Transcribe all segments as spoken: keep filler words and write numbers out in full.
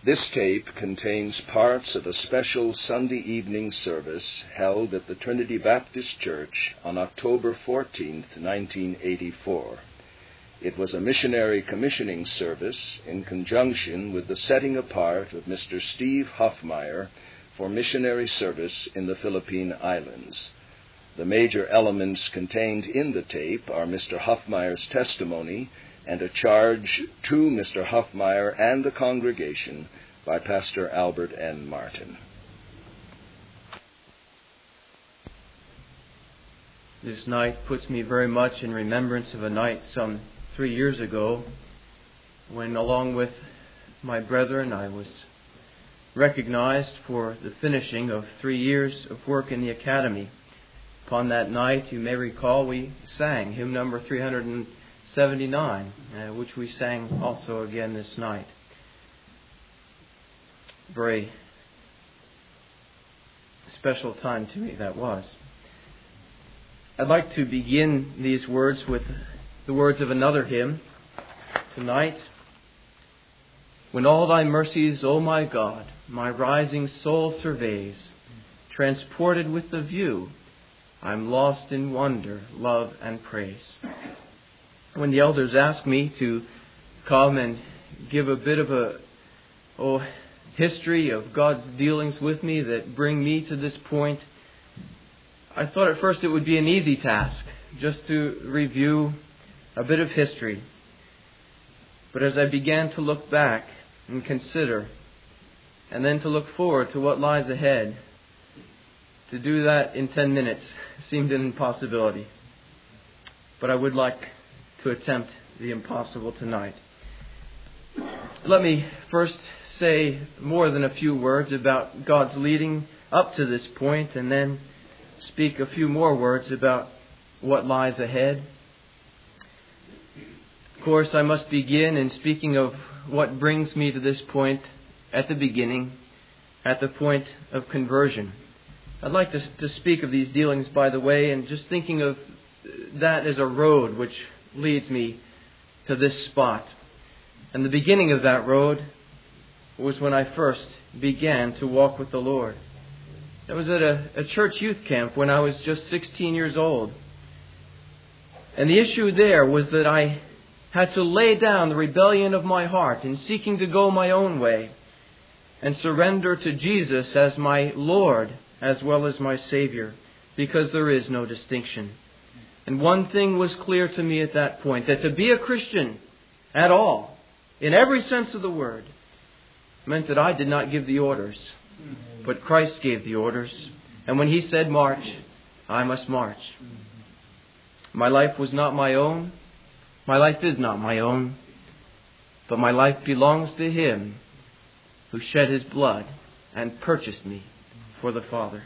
This tape contains parts of a special Sunday evening service held at the Trinity Baptist Church on October fourteenth, nineteen eighty-four. It was a missionary commissioning service in conjunction with the setting apart of Mister Steve Hoffmeyer for missionary service in the Philippine Islands. The major elements contained in the tape are Mister Hoffmeyer's testimony and a charge to Mister Hoffmeyer and the congregation by Pastor Albert N. Martin. This night puts me very much in remembrance of a night some three years ago when, along with my brethren, I was recognized for the finishing of three years of work in the academy. Upon that night, you may recall, we sang hymn number three hundred seventy-nine, uh, which we sang also again this night. Very special time to me that was. I'd like to begin these words with the words of another hymn tonight. When all thy mercies, O my God, my rising soul surveys, transported with the view, I'm lost in wonder, love, and praise. When the elders asked me to come and give a bit of a oh, history of God's dealings with me that bring me to this point, I thought at first it would be an easy task, just to review a bit of history. But as I began to look back and consider, and then to look forward to what lies ahead, to do that in ten minutes seemed an impossibility. But I would like to attempt the impossible tonight. Let me first say more than a few words about God's leading up to this point, and then speak a few more words about what lies ahead. Of course, I must begin in speaking of what brings me to this point at the beginning, at the point of conversion. I'd like to, to speak of these dealings, by the way, and just thinking of that as a road which leads me to this spot. And the beginning of that road was when I first began to walk with the Lord. I was at a, a church youth camp when I was just sixteen years old. And the issue there was that I had to lay down the rebellion of my heart in seeking to go my own way and surrender to Jesus as my Lord as well as my Savior, because there is no distinction. And one thing was clear to me at that point, that to be a Christian at all, in every sense of the word, meant that I did not give the orders, but Christ gave the orders. And when He said march, I must march. My life was not my own. My life is not my own. But my life belongs to Him who shed His blood and purchased me for the Father.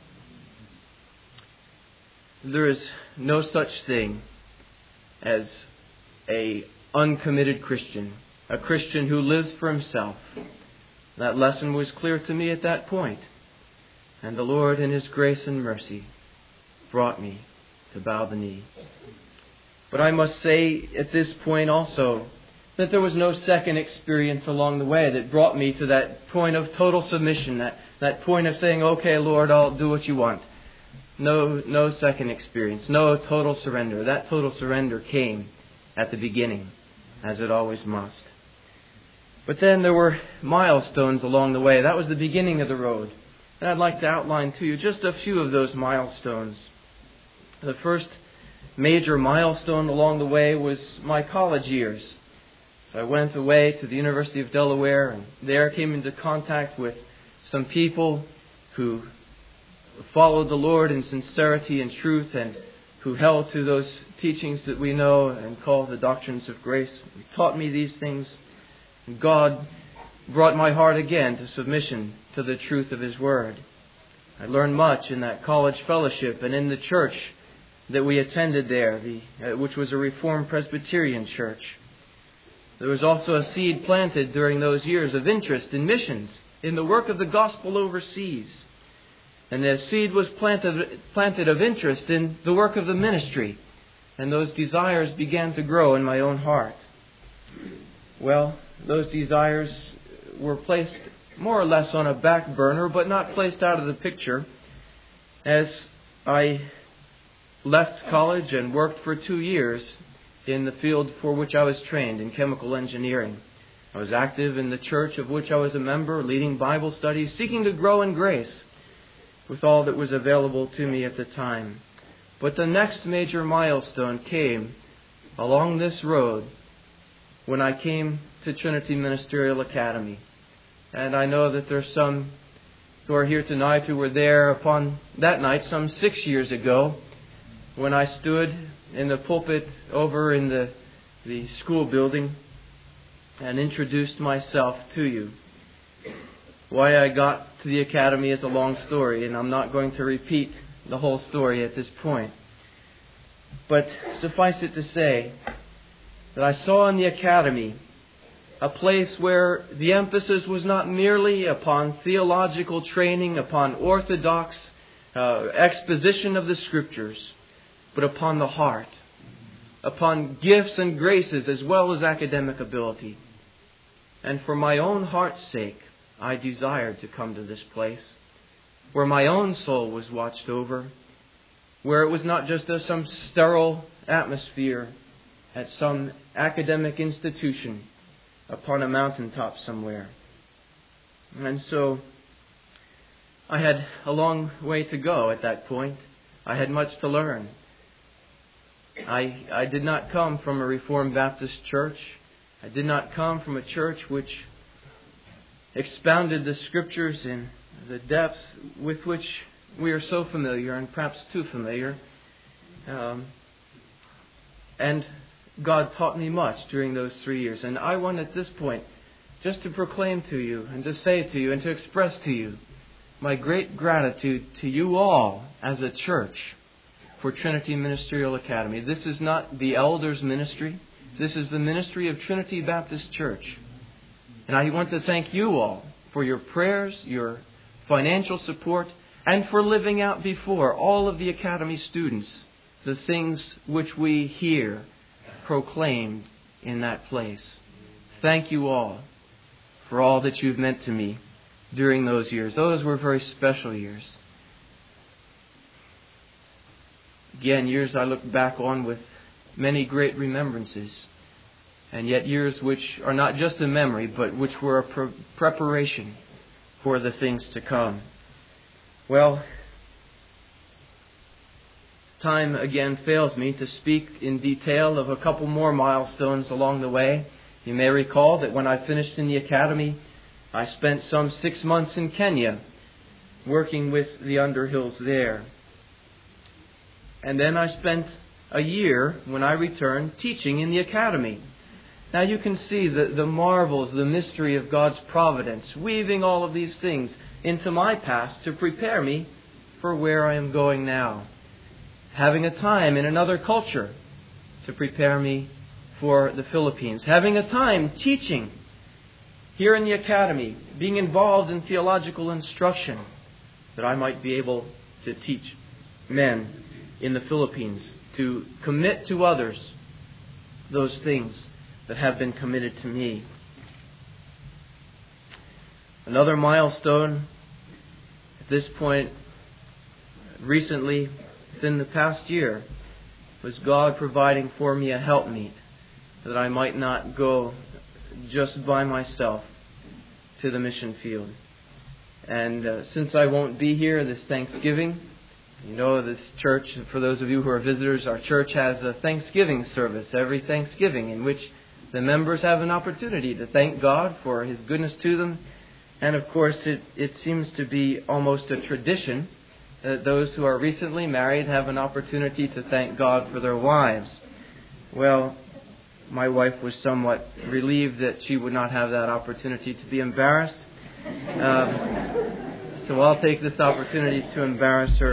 There is no such thing as a uncommitted Christian, a Christian who lives for himself. That lesson was clear to me at that point. And the Lord, in His grace and mercy, brought me to bow the knee. But I must say at this point also that there was no second experience along the way that brought me to that point of total submission, that, that point of saying, okay, Lord, I'll do what you want. No, no second experience, no total surrender. That total surrender came at the beginning, as it always must. But then there were milestones along the way. That was the beginning of the road. And I'd like to outline to you just a few of those milestones. The first major milestone along the way was my college years. So I went away to the University of Delaware, and there came into contact with some people who followed the Lord in sincerity and truth, and who held to those teachings that we know and call the doctrines of grace. He taught me these things. And God brought my heart again to submission to the truth of His Word. I learned much in that college fellowship and in the church that we attended there, the, uh, which was a Reformed Presbyterian church. There was also a seed planted during those years of interest in missions, in the work of the gospel overseas. And the seed was planted, planted of interest in the work of the ministry. And those desires began to grow in my own heart. Well, those desires were placed more or less on a back burner, but not placed out of the picture, as I left college and worked for two years in the field for which I was trained, in chemical engineering. I was active in the church of which I was a member, leading Bible studies, seeking to grow in grace with all that was available to me at the time. But the next major milestone came along this road when I came to Trinity Ministerial Academy. And I know that there's some who are here tonight who were there upon that night some six years ago when I stood in the pulpit over in the, the school building and introduced myself to you. Why I got to the academy is a long story, and I'm not going to repeat the whole story at this point. But suffice it to say that I saw in the academy a place where the emphasis was not merely upon theological training, upon orthodox uh, exposition of the Scriptures, but upon the heart, upon gifts and graces as well as academic ability. And for my own heart's sake, I desired to come to this place where my own soul was watched over, where it was not just a, some sterile atmosphere at some academic institution upon a mountaintop somewhere. And so I had a long way to go at that point. I had much to learn. I, I did not come from a Reformed Baptist church. I did not come from a church which expounded the Scriptures in the depth with which we are so familiar, and perhaps too familiar. Um, and God taught me much during those three years. And I want at this point just to proclaim to you and to say to you and to express to you my great gratitude to you all as a church for Trinity Ministerial Academy. This is not the elders' ministry. This is the ministry of Trinity Baptist Church. And I want to thank you all for your prayers, your financial support, and for living out before all of the Academy students the things which we hear proclaimed in that place. Thank you all for all that you've meant to me during those years. Those were very special years. Again, years I look back on with many great remembrances, and yet years which are not just a memory, but which were a pre- preparation for the things to come. Well, time again fails me to speak in detail of a couple more milestones along the way. You may recall that when I finished in the academy, I spent some six months in Kenya working with the Underhills there. And then I spent a year, when I returned, teaching in the academy. Now you can see the, the marvels, the mystery of God's providence, weaving all of these things into my past to prepare me for where I am going now. Having a time in another culture to prepare me for the Philippines. Having a time teaching here in the academy, being involved in theological instruction, that I might be able to teach men in the Philippines, to commit to others those things that have been committed to me. Another milestone at this point, recently, within the past year, was God providing for me a helpmeet, that I might not go just by myself to the mission field. And uh, since I won't be here this Thanksgiving, you know, this church, for those of you who are visitors, our church has a Thanksgiving service every Thanksgiving in which the members have an opportunity to thank God for His goodness to them. And of course, it, it seems to be almost a tradition that those who are recently married have an opportunity to thank God for their wives. Well, my wife was somewhat relieved that she would not have that opportunity to be embarrassed. Um, so I'll take this opportunity to embarrass her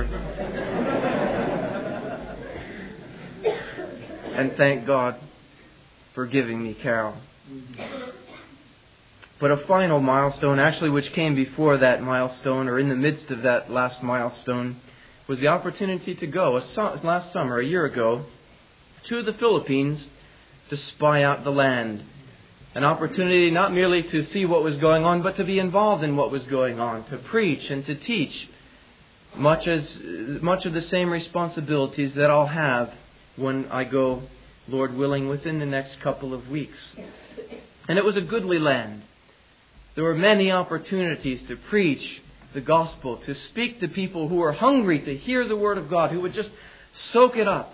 and thank God for giving me Carol. But a final milestone, actually which came before that milestone, or in the midst of that last milestone, was the opportunity to go a su- last summer, a year ago, to the Philippines to spy out the land. An opportunity not merely to see what was going on, but to be involved in what was going on, to preach and to teach. Much as much of the same responsibilities that I'll have when I go, Lord willing, within the next couple of weeks. And it was a goodly land. There were many opportunities to preach the gospel, to speak to people who were hungry to hear the Word of God, who would just soak it up,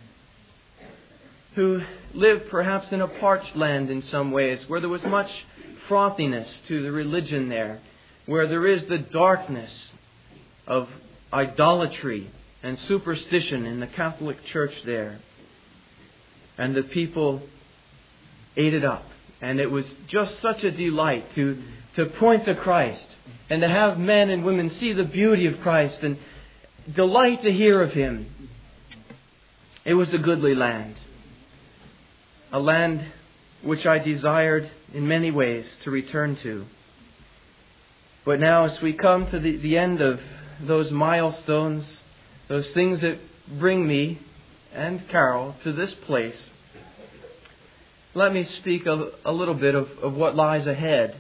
who lived perhaps in a parched land in some ways, where there was much frothiness to the religion there, where there is the darkness of idolatry and superstition in the Catholic Church there. And the people ate it up. And it was just such a delight to, to point to Christ and to have men and women see the beauty of Christ and delight to hear of Him. It was a goodly land. A land which I desired in many ways to return to. But now as we come to the, the end of those milestones, those things that bring me and Carol to this place, let me speak a, a little bit of, of what lies ahead.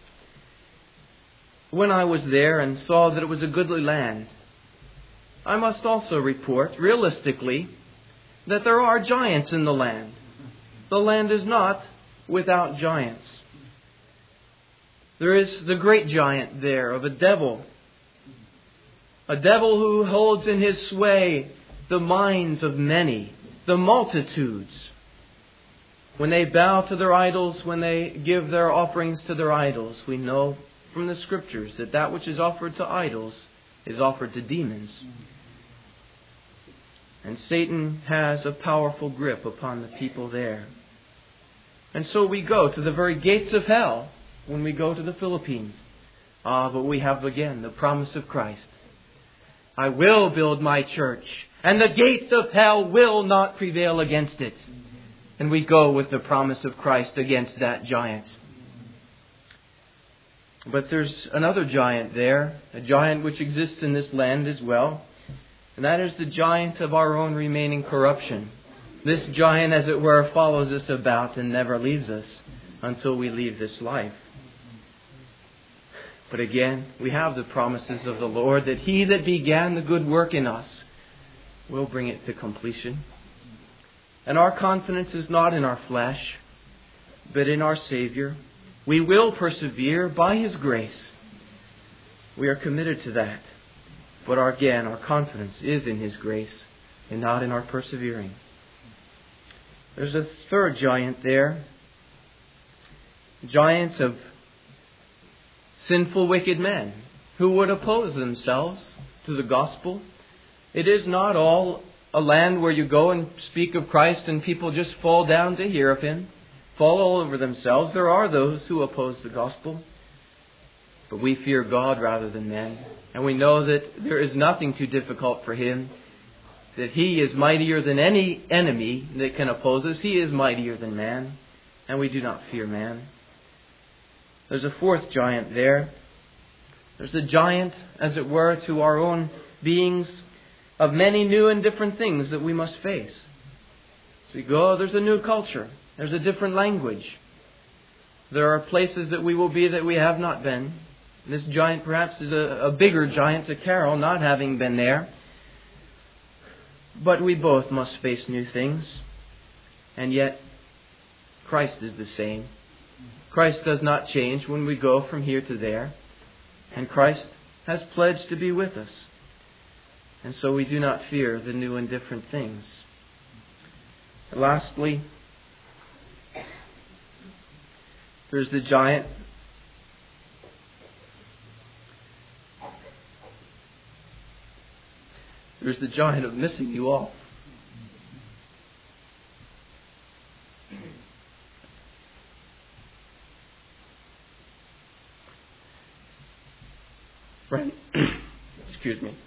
When I was there and saw that it was a goodly land, I must also report, realistically, that there are giants in the land. The land is not without giants. There is the great giant there of a devil. A devil who holds in his sway the minds of many, the multitudes. When they bow to their idols, when they give their offerings to their idols, we know from the Scriptures that that which is offered to idols is offered to demons. And Satan has a powerful grip upon the people there. And so we go to the very gates of hell when we go to the Philippines. Ah, but we have again the promise of Christ. I will build my church, and the gates of hell will not prevail against it. And we go with the promise of Christ against that giant. But there's another giant there, a giant which exists in this land as well. And that is the giant of our own remaining corruption. This giant, as it were, follows us about and never leaves us until we leave this life. But again, we have the promises of the Lord that He that began the good work in us will bring it to completion. And our confidence is not in our flesh, but in our Savior. We will persevere by His grace. We are committed to that. But our, again, our confidence is in His grace and not in our persevering. There's a third giant there. Giants of sinful, wicked men who would oppose themselves to the gospel. It is not all a land where you go and speak of Christ and people just fall down to hear of Him, fall all over themselves. There are those who oppose the gospel. But we fear God rather than men. And we know that there is nothing too difficult for Him. That He is mightier than any enemy that can oppose us. He is mightier than man. And we do not fear man. There's a fourth giant there. There's a giant, as it were, to our own beings of many new and different things that we must face. So we go, oh, there's a new culture. There's a different language. There are places that we will be that we have not been. This giant perhaps is a, a bigger giant to Carol, not having been there. But we both must face new things. And yet, Christ is the same. Christ does not change when we go from here to there. And Christ has pledged to be with us. And so we do not fear the new and different things. Lastly, there's the giant There's the giant of missing you all. Friend, excuse me.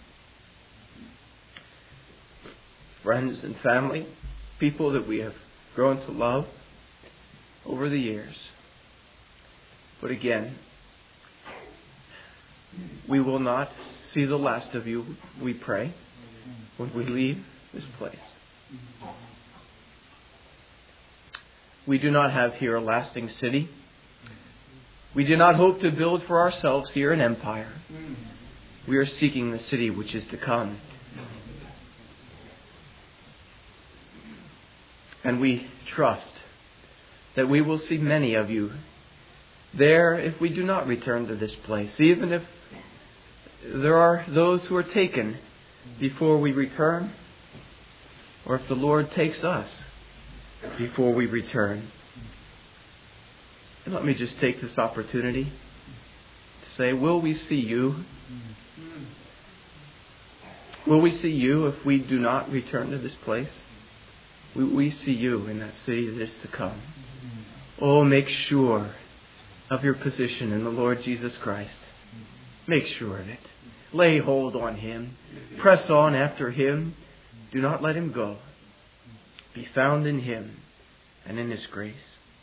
Friends and family, people that we have grown to love over the years. But again, we will not see the last of you, we pray, when we leave this place. we do not have here a lasting city. We do not hope to build for ourselves here an empire. We are seeking the city which is to come. And we trust that we will see many of you there if we do not return to this place, even if there are those who are taken before we return, or if the Lord takes us before we return. And let me just take this opportunity to say, will we see you? Will we see you if we do not return to this place? Will we see you in that city that is to come? Oh, make sure of your position in the Lord Jesus Christ. Make sure of it. Lay hold on Him. Press on after Him. Do not let Him go. Be found in Him and in His grace.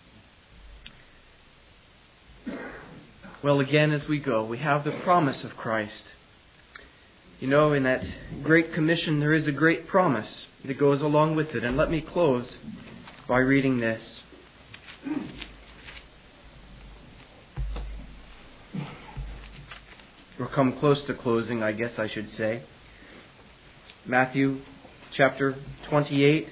Well, again, as we go, we have the promise of Christ. You know, in that Great Commission, there is a great promise that goes along with it. And let me close by reading this. Or come close to closing, I guess I should say. Matthew chapter twenty-eight.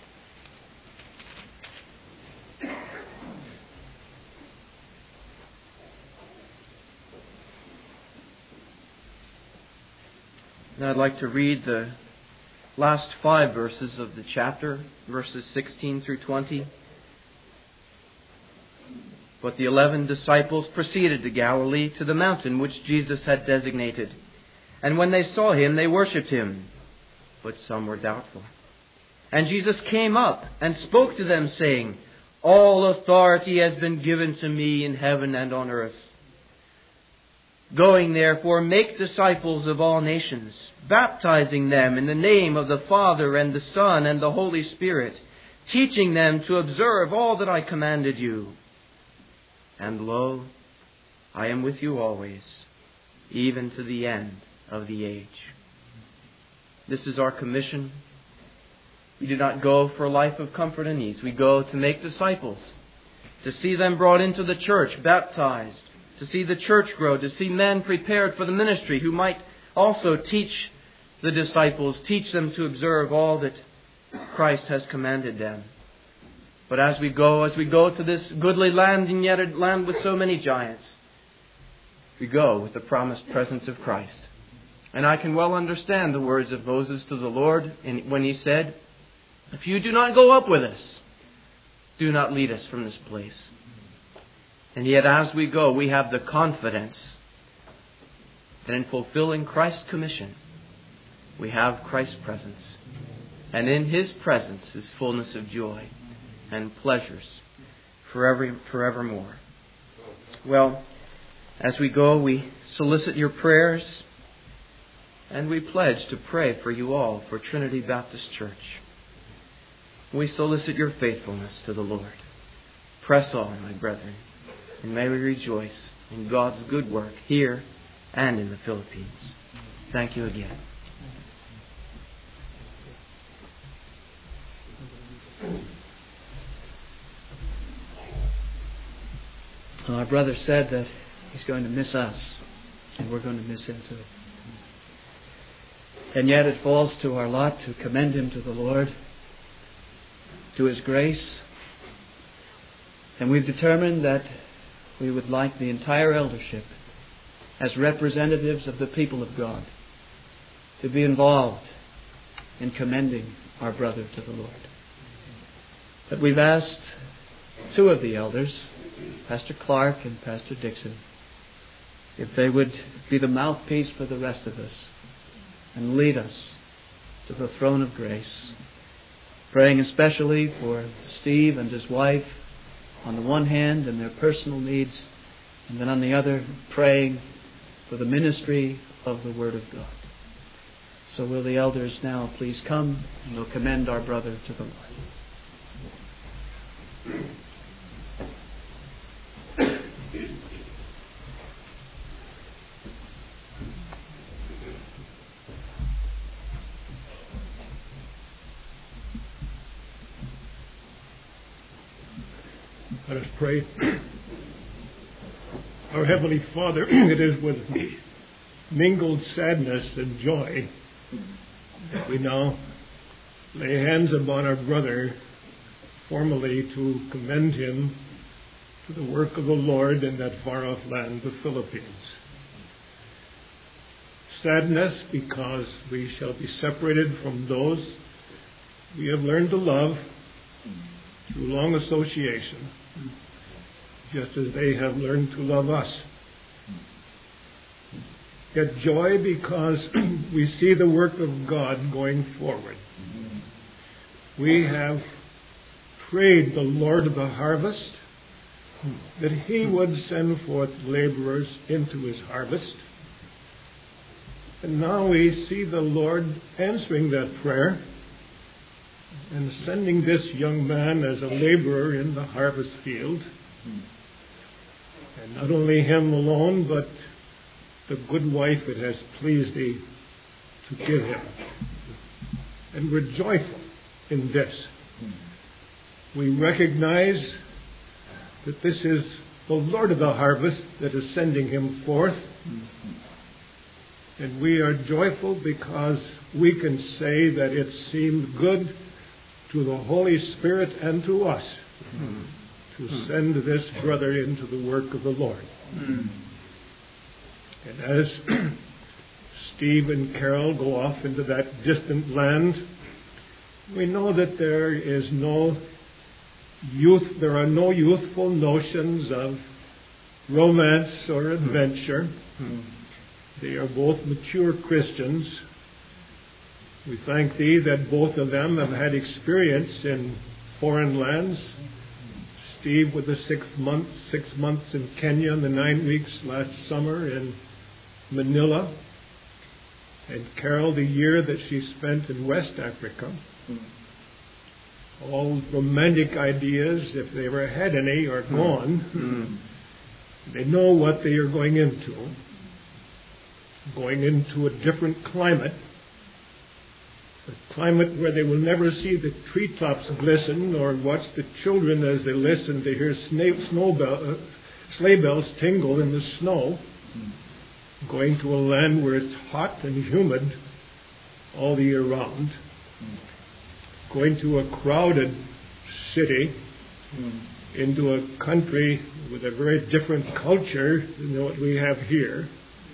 And I'd like to read the last five verses of the chapter, verses sixteen through twenty. But the eleven disciples proceeded to Galilee, to the mountain which Jesus had designated. And when they saw Him, they worshipped Him, but some were doubtful. And Jesus came up and spoke to them, saying, All authority has been given to me in heaven and on earth. Going therefore, make disciples of all nations, baptizing them in the name of the Father and the Son and the Holy Spirit, teaching them to observe all that I commanded you. And lo, I am with you always, even to the end of the age. This is our commission. We do not go for a life of comfort and ease. We go to make disciples, to see them brought into the church, baptized, to see the church grow, to see men prepared for the ministry who might also teach the disciples, teach them to observe all that Christ has commanded them. But as we go, as we go to this goodly land, and yet a land with so many giants, we go with the promised presence of Christ. And I can well understand the words of Moses to the Lord when he said, If you do not go up with us, do not lead us from this place. And yet as we go, we have the confidence that in fulfilling Christ's commission, we have Christ's presence. And in His presence is fullness of joy and pleasures forever, forevermore. Well, as we go, we solicit your prayers, and we pledge to pray for you all, for Trinity Baptist Church. We solicit your faithfulness to the Lord. Press on, my brethren, and may we rejoice in God's good work here and in the Philippines. Thank you again. Our brother said that he's going to miss us, and we're going to miss him too. And yet it falls to our lot to commend him to the Lord, to His grace. And we've determined that we would like the entire eldership, as representatives of the people of God, to be involved in commending our brother to the Lord. But we've asked two of the elders, Pastor Clark and Pastor Dixon, if they would be the mouthpiece for the rest of us and lead us to the throne of grace, praying especially for Steve and his wife on the one hand and their personal needs, and then on the other praying for the ministry of the Word of God. So will the elders now please come, and we'll commend our brother to the Lord. Let us pray. Our Heavenly Father, it is with mingled sadness and joy that we now lay hands upon our brother formally to commend him to the work of the Lord in that far-off land, the Philippines. Sadness because we shall be separated from those we have learned to love through long association, just as they have learned to love us. Yet joy because we see the work of God going forward. We have prayed the Lord of the harvest that He would send forth laborers into His harvest. And now we see the Lord answering that prayer and sending this young man as a laborer in the harvest field. And not only him alone, but the good wife it has pleased Thee to give him. And we're joyful in this. We recognize that this is the Lord of the harvest that is sending him forth. And we are joyful because we can say that it seemed good to the Holy Spirit and to us mm. to mm. send this brother into the work of the Lord. Mm. And as Steve and Carol go off into that distant land, we know that there is no youth, there are no youthful notions of romance or adventure. Mm. They are both mature Christians. We thank Thee that both of them have had experience in foreign lands. Steve with the six months, six months in Kenya and the nine weeks last summer in Manila. And Carol the year that she spent in West Africa. All romantic ideas, if they ever had any, are gone. Mm. They know what they are going into. Going into a different climate. A climate where they will never see the treetops glisten or watch the children as they listen to hear snow bell, uh, sleigh bells tingle in the snow. Mm. Going to a land where it's hot and humid all the year round. Mm. Going to a crowded city, mm. into a country with a very different culture than what we have here.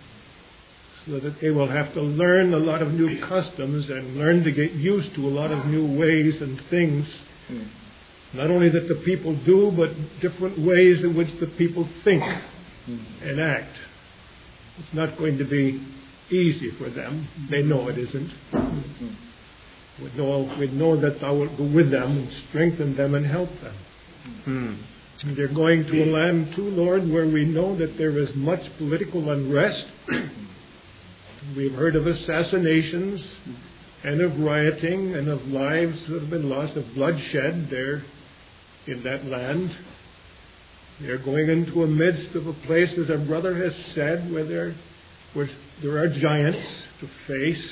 So that they will have to learn a lot of new customs and learn to get used to a lot of new ways and things. Mm. Not only that the people do, but different ways in which the people think mm. and act. It's not going to be easy for them. They know it isn't. Mm. We know, we know that Thou wilt go with them and strengthen them and help them. Mm. And they're going to a land too, Lord, where we know that there is much political unrest. We've heard of assassinations and of rioting and of lives that have been lost, of bloodshed there in that land. They're going into a midst of a place, as our brother has said, where there, where there are giants to face.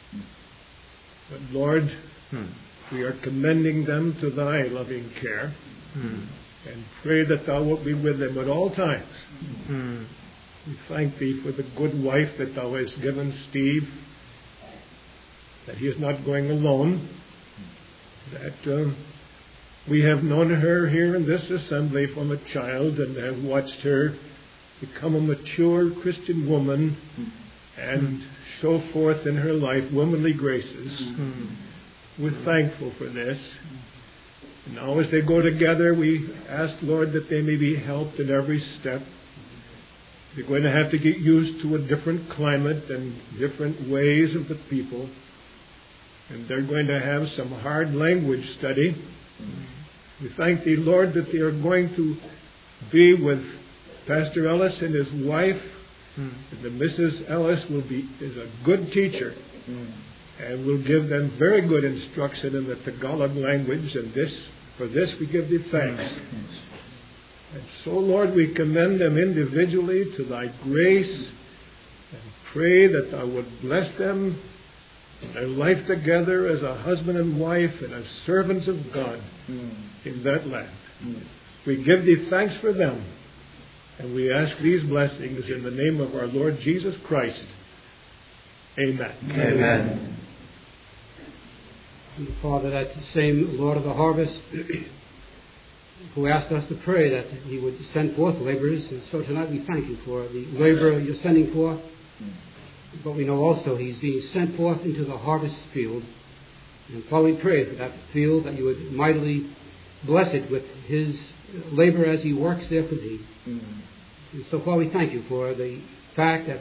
But Lord, hmm. we are commending them to Thy loving care hmm. and pray that Thou wilt be with them at all times. Hmm. We thank Thee for the good wife that Thou hast given Steve, that he is not going alone, that uh, we have known her here in this assembly from a child and have watched her become a mature Christian woman and show forth in her life womanly graces. We're thankful for this. And now as they go together, we ask, Lord, that they may be helped in every step. They're going to have to get used to a different climate and different ways of the people. And they're going to have some hard language study. We thank Thee, Lord, that they are going to be with Pastor Ellis and his wife. Mm. And that Missus Ellis will be is a good teacher mm. and will give them very good instruction in the Tagalog language. And this, for this we give Thee thanks. Mm. And so, Lord, we commend them individually to Thy grace and pray that Thou would bless them in their life together as a husband and wife and as servants of God mm. in that land. Mm. We give Thee thanks for them, and we ask these blessings in the name of our Lord Jesus Christ. Amen. Amen. And Father, that same Lord of the harvest who asked us to pray that He would send forth laborers, and so tonight we thank You for the laborer You're sending forth. But we know also He's being sent forth into the harvest field. And Father, we pray for that field, that You would mightily bless it with His labor as He works there for Thee. Mm-hmm. And so, Father, we thank You for the fact that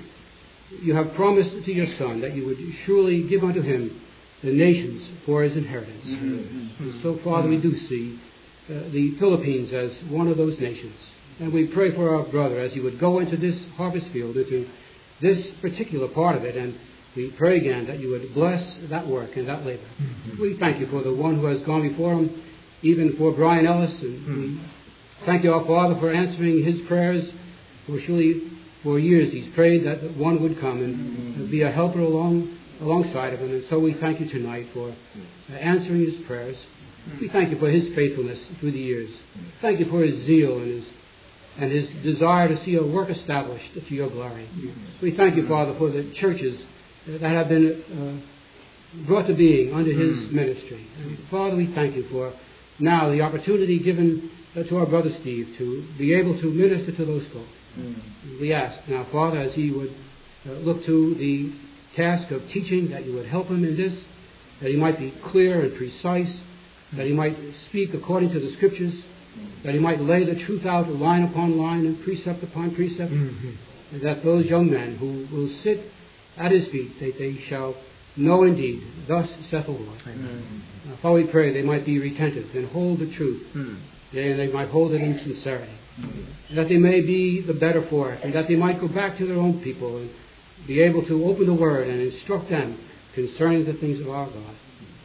You have promised to Your Son that You would surely give unto Him the nations for His inheritance. Mm-hmm. And so, Father, we do see uh, the Philippines as one of those nations. And we pray for our brother as he would go into this harvest field, into this particular part of it, and we pray again that You would bless that work and that labor. Mm-hmm. We thank You for the one who has gone before him, even for Brian Ellis, and mm-hmm. we thank You, our Father, for answering his prayers. For surely for years he's prayed that one would come and mm-hmm. be a helper along alongside of him, and so we thank You tonight for uh, answering his prayers. Mm-hmm. We thank You for his faithfulness through the years. Mm-hmm. Thank You for his zeal and his and his desire to see a work established to Your glory. Mm-hmm. We thank You, Father, for the churches that have been uh, brought to being under his mm-hmm. ministry. And Father, we thank You for now the opportunity given uh, to our brother Steve to be able to minister to those folk. Mm-hmm. We ask now, Father, as he would uh, look to the task of teaching, that You would help him in this, that he might be clear and precise, that he might speak according to the Scriptures, that he might lay the truth out line upon line and precept upon precept, mm-hmm. and that those young men who will sit at his feet, that they shall know indeed, thus saith the Lord. Mm-hmm. Uh, Father, we pray they might be retentive and hold the truth, mm-hmm. and they might hold it in sincerity, mm-hmm. and that they may be the better for it, and that they might go back to their own people and be able to open the Word and instruct them concerning the things of our God.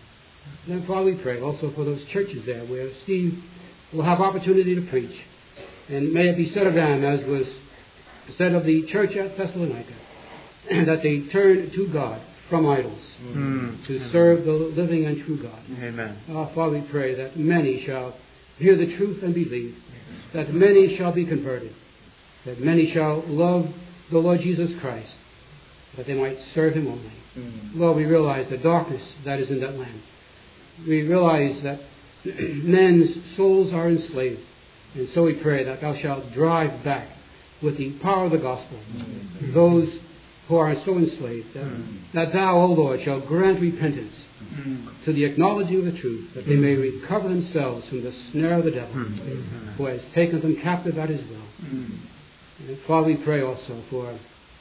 And then, Father, we pray also for those churches there where Steve will have opportunity to preach. And may it be said of them, as was said of the church at Thessalonica, that they turn to God from idols mm. to Amen. Serve the living and true God. Amen. Our Father, we pray that many shall hear the truth and believe, that many shall be converted, that many shall love the Lord Jesus Christ, that they might serve Him only. Mm. Lord, we realize the darkness that is in that land. We realize that men's souls are enslaved. And so we pray that Thou shalt drive back with the power of the gospel mm. those who are so enslaved, that, mm. that Thou, O Lord, shalt grant repentance mm. to the acknowledging of the truth, that they may recover themselves from the snare of the devil, mm. who has taken them captive at his will. Mm. And Father, we pray also for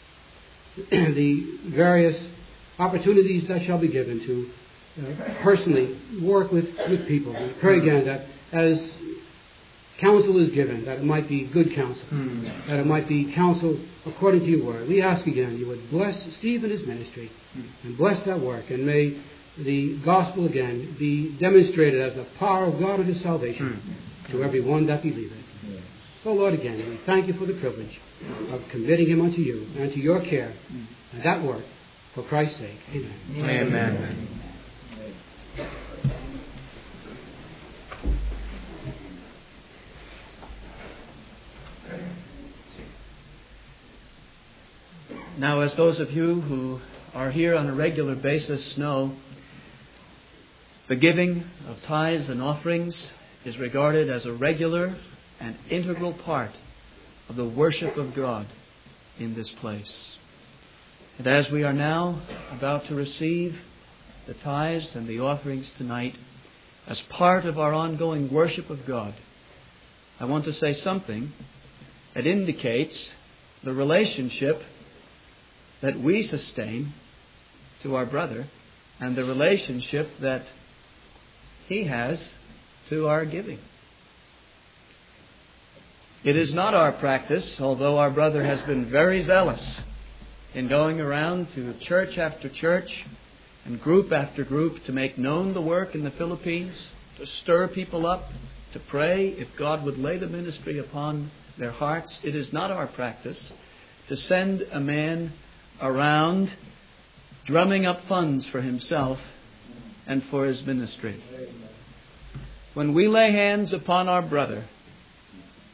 the various opportunities that shall be given to uh, personally work with, with people. We pray again that as counsel is given, that it might be good counsel, mm. that it might be counsel according to Your word. We ask again You would bless Steve and his ministry mm. and bless that work, and may the gospel again be demonstrated as the power of God unto salvation mm. to every one that believeth. Yeah. So Lord, again, we thank You for the privilege of committing him unto You and to Your care, mm. and that work for Christ's sake. Amen. Amen. Amen. Now, as those of you who are here on a regular basis know, the giving of tithes and offerings is regarded as a regular and integral part of the worship of God in this place. And as we are now about to receive the tithes and the offerings tonight as part of our ongoing worship of God, I want to say something that indicates the relationship that we sustain to our brother and the relationship that he has to our giving. It is not our practice, although our brother has been very zealous in going around to church after church and group after group to make known the work in the Philippines, to stir people up, to pray if God would lay the ministry upon their hearts. It is not our practice to send a man around drumming up funds for himself and for his ministry. When we lay hands upon our brother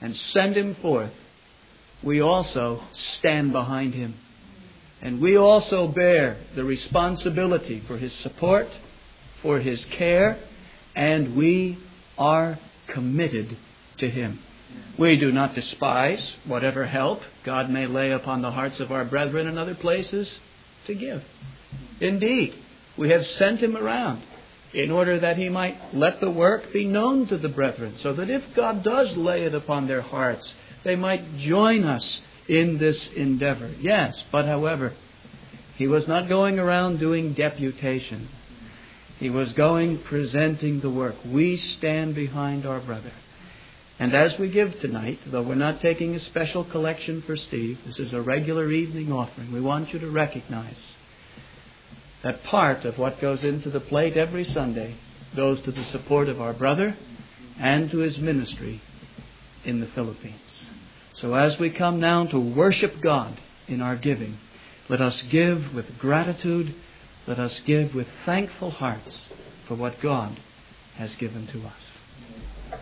and send him forth, we also stand behind him. And we also bear the responsibility for his support, for his care, and we are committed to him. We do not despise whatever help God may lay upon the hearts of our brethren in other places to give. Indeed, we have sent him around in order that he might let the work be known to the brethren, so that if God does lay it upon their hearts, they might join us in this endeavor. Yes, but however, he was not going around doing deputation. He was going presenting the work. We stand behind our brother. And as we give tonight, though we're not taking a special collection for Steve, this is a regular evening offering, we want you to recognize that part of what goes into the plate every Sunday goes to the support of our brother and to his ministry in the Philippines. So as we come now to worship God in our giving, let us give with gratitude, let us give with thankful hearts for what God has given to us.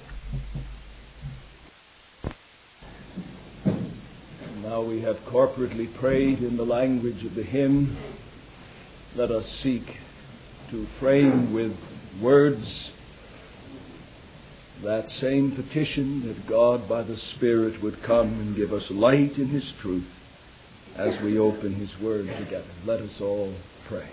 Now we have corporately prayed in the language of the hymn. Let us seek to frame with words that same petition that God by the Spirit would come and give us light in his truth as we open his word together. Let us all pray.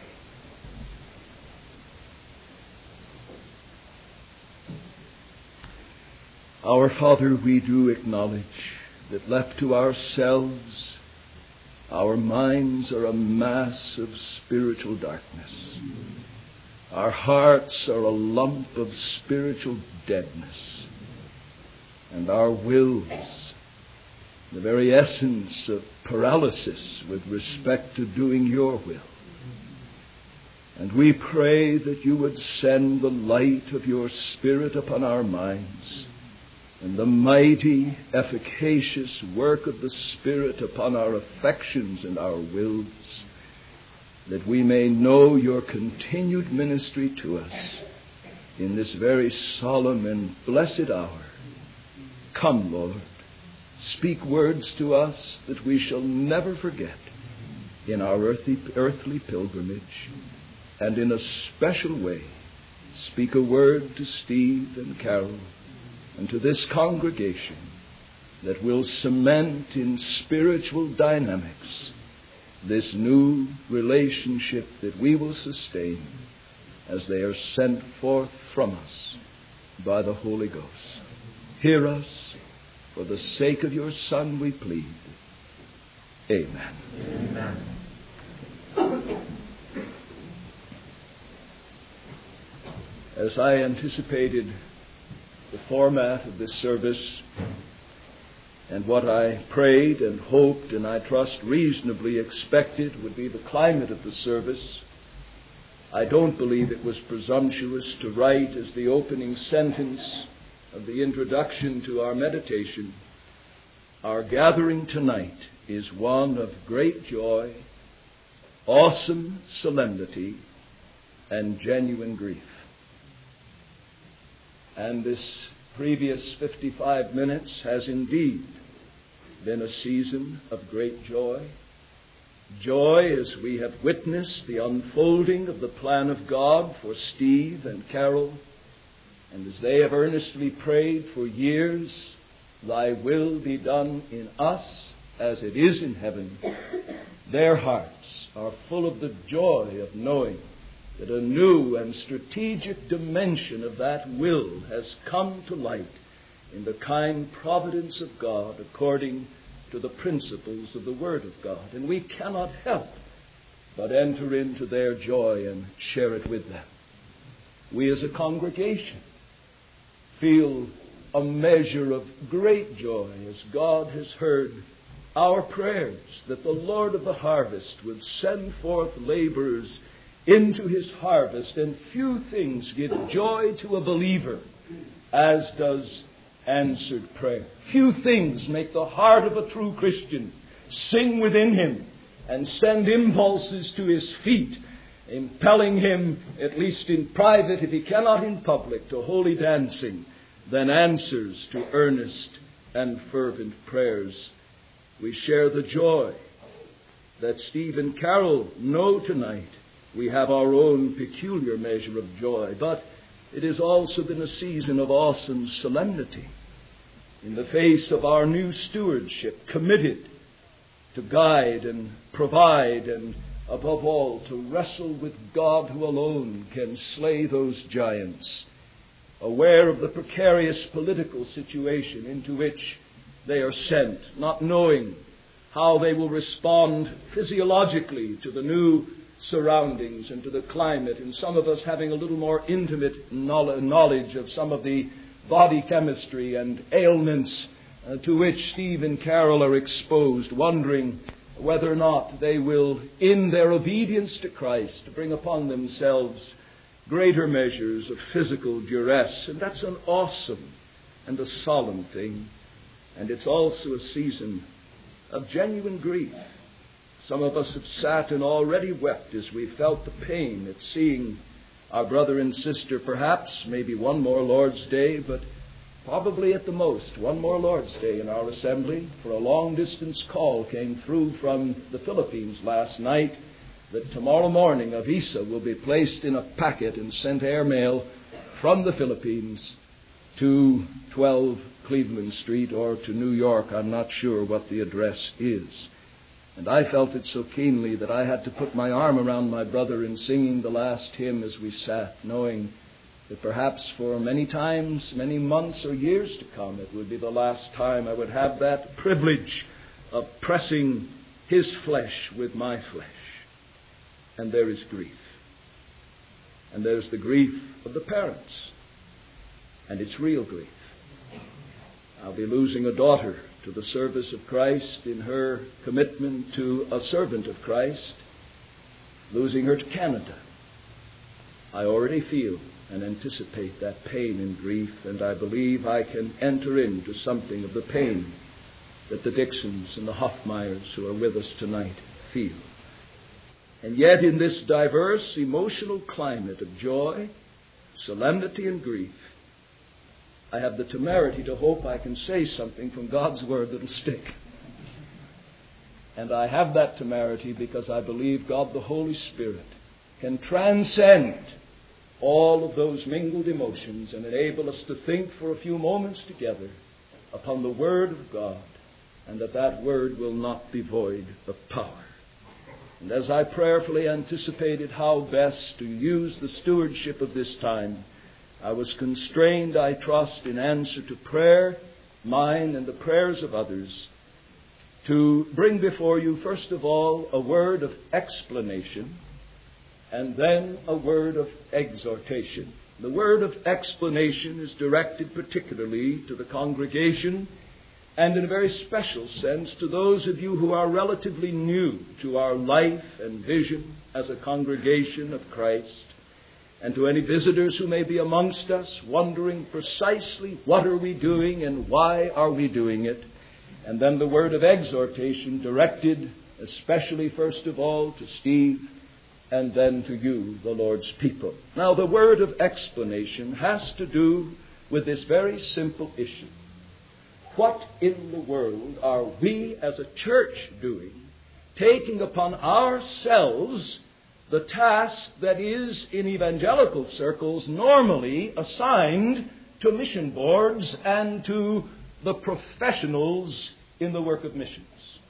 Our Father, we do acknowledge that left to ourselves, our minds are a mass of spiritual darkness. Our hearts are a lump of spiritual deadness. And our wills, the very essence of paralysis with respect to doing your will. And we pray that you would send the light of your Spirit upon our minds, and the mighty, efficacious work of the Spirit upon our affections and our wills, that we may know your continued ministry to us in this very solemn and blessed hour. Come, Lord, speak words to us that we shall never forget in our earthly, earthly pilgrimage, and in a special way, speak a word to Steve and Carol and to this congregation that will cement in spiritual dynamics this new relationship that we will sustain as they are sent forth from us by the Holy Ghost. Hear us, for the sake of your Son we plead. Amen. Amen. As I anticipated the format of this service and what I prayed and hoped and I trust reasonably expected would be the climate of the service, I don't believe it was presumptuous to write as the opening sentence of the introduction to our meditation, our gathering tonight is one of great joy, awesome solemnity, and genuine grief. And this previous fifty-five minutes has indeed been a season of great joy. Joy as we have witnessed the unfolding of the plan of God for Steve and Carol, and as they have earnestly prayed for years, thy will be done in us as it is in heaven. Their hearts are full of the joy of knowing that a new and strategic dimension of that will has come to light in the kind providence of God according to the principles of the Word of God. And we cannot help but enter into their joy and share it with them. We as a congregation feel a measure of great joy as God has heard our prayers that the Lord of the harvest would send forth laborers into his harvest, and few things give joy to a believer as does answered prayer. Few things make the heart of a true Christian sing within him and send impulses to his feet, impelling him, at least in private, if he cannot in public, to holy dancing, than answers to earnest and fervent prayers. We share the joy that Steve and Carol know tonight. We have our own peculiar measure of joy, but it has also been a season of awesome solemnity in the face of our new stewardship, committed to guide and provide and, above all, to wrestle with God who alone can slay those giants, aware of the precarious political situation into which they are sent, not knowing how they will respond physiologically to the new surroundings and to the climate, and some of us having a little more intimate knowledge of some of the body chemistry and ailments uh, to which Steve and Carol are exposed, wondering whether or not they will, in their obedience to Christ, bring upon themselves greater measures of physical duress. And that's an awesome and a solemn thing. And it's also a season of genuine grief. Some of us have sat and already wept as we felt the pain at seeing our brother and sister, perhaps, maybe one more Lord's Day, but probably at the most, one more Lord's Day in our assembly. For a long-distance call came through from the Philippines last night that tomorrow morning a visa will be placed in a packet and sent airmail from the Philippines to twelve Cleveland Street or to New York. I'm not sure what the address is. And I felt it so keenly that I had to put my arm around my brother in singing the last hymn as we sat, knowing that perhaps for many times, many months or years to come, it would be the last time I would have that privilege of pressing his flesh with my flesh. And there is grief. And there's the grief of the parents. And it's real grief. I'll be losing a daughter to the service of Christ in her commitment to a servant of Christ, losing her to Canada. I already feel and anticipate that pain and grief, and I believe I can enter into something of the pain that the Dixons and the Hoffmeyers who are with us tonight feel. And yet in this diverse emotional climate of joy, solemnity, and grief, I have the temerity to hope I can say something from God's Word that'll stick. And I have that temerity because I believe God the Holy Spirit can transcend all of those mingled emotions and enable us to think for a few moments together upon the Word of God, and that that Word will not be void of power. And as I prayerfully anticipated how best to use the stewardship of this time, I was constrained, I trust, in answer to prayer, mine and the prayers of others, to bring before you, first of all, a word of explanation, and then a word of exhortation. The word of explanation is directed particularly to the congregation, and in a very special sense to those of you who are relatively new to our life and vision as a congregation of Christ, and to any visitors who may be amongst us, wondering precisely what are we doing and why are we doing it. And then the word of exhortation directed especially, first of all, to Steve, and then to you, the Lord's people. Now, the word of explanation has to do with this very simple issue. What in the world are we as a church doing, taking upon ourselves the task that is in evangelical circles normally assigned to mission boards and to the professionals in the work of missions?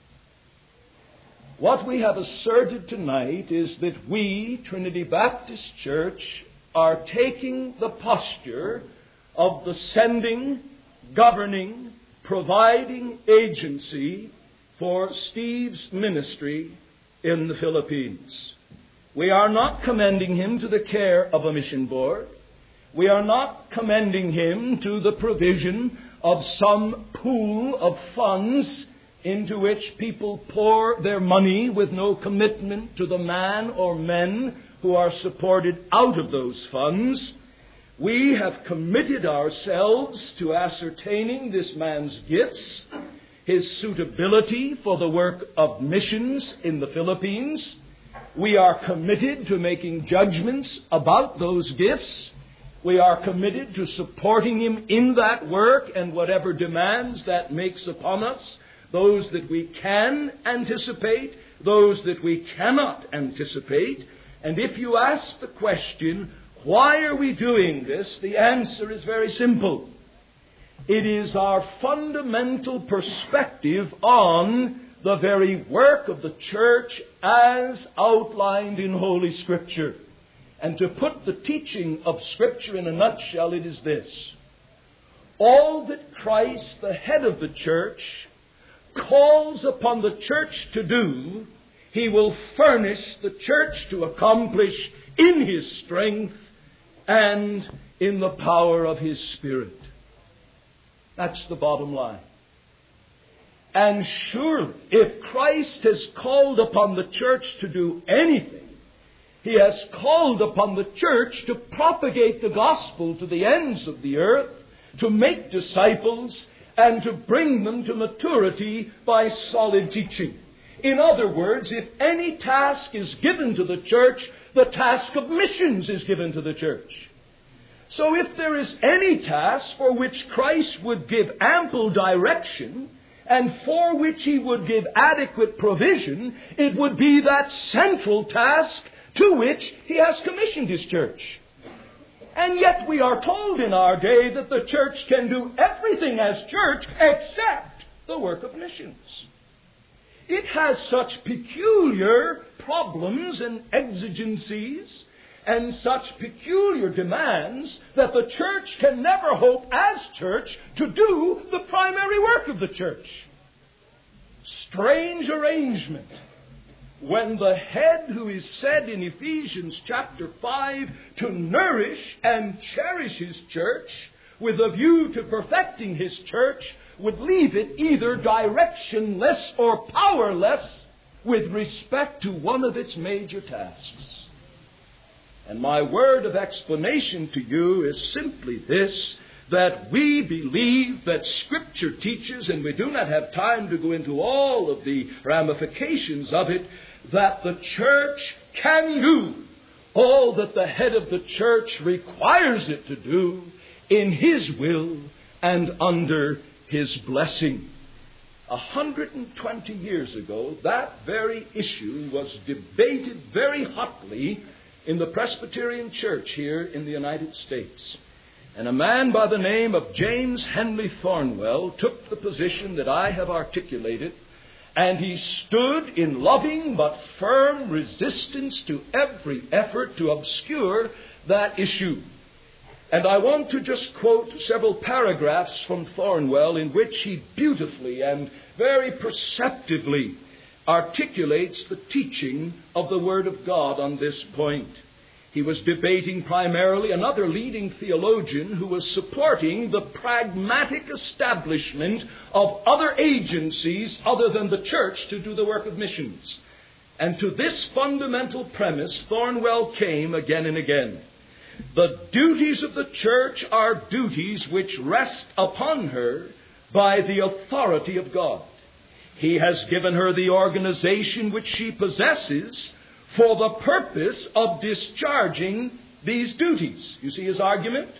What we have asserted tonight is that we, Trinity Baptist Church, are taking the posture of the sending, governing, providing agency for Steve's ministry in the Philippines. We are not commending him to the care of a mission board. We are not commending him to the provision of some pool of funds into which people pour their money with no commitment to the man or men who are supported out of those funds. We have committed ourselves to ascertaining this man's gifts, his suitability for the work of missions in the Philippines. We are committed to making judgments about those gifts We are committed to supporting him in that work and whatever demands that makes upon us, those that we can anticipate, those that we cannot anticipate. And if you ask the question, why are we doing this? The answer is very simple. It is our fundamental perspective on the very work of the church as outlined in Holy Scripture. And to put the teaching of Scripture in a nutshell, it is this. All that Christ, the head of the church, calls upon the church to do, he will furnish the church to accomplish in his strength and in the power of his Spirit. That's the bottom line. And surely, if Christ has called upon the church to do anything, he has called upon the church to propagate the gospel to the ends of the earth, to make disciples, and to bring them to maturity by solid teaching. In other words, if any task is given to the church, the task of missions is given to the church. So if there is any task for which Christ would give ample direction, and for which he would give adequate provision, it would be that central task to which he has commissioned his church. And yet we are told in our day that the church can do everything as church except the work of missions. It has such peculiar problems and exigencies and such peculiar demands that the church can never hope as church to do the primary work of the church. Strange arrangement. When the head, who is said in Ephesians chapter five to nourish and cherish his church with a view to perfecting his church, would leave it either directionless or powerless with respect to one of its major tasks. And my word of explanation to you is simply this, that we believe that Scripture teaches, and we do not have time to go into all of the ramifications of it, that the church can do all that the head of the church requires it to do in his will and under his blessing. A hundred and twenty years ago, that very issue was debated very hotly in the Presbyterian Church here in the United States. And a man by the name of James Henry Thornwell took the position that I have articulated, and he stood in loving but firm resistance to every effort to obscure that issue. And I want to just quote several paragraphs from Thornwell in which he beautifully and very perceptively articulates the teaching of the Word of God on this point. He was debating primarily another leading theologian who was supporting the pragmatic establishment of other agencies other than the church to do the work of missions. And to this fundamental premise, Thornwell came again and again. The duties of the church are duties which rest upon her by the authority of God. He has given her the organization which she possesses for the purpose of discharging these duties. You see his argument?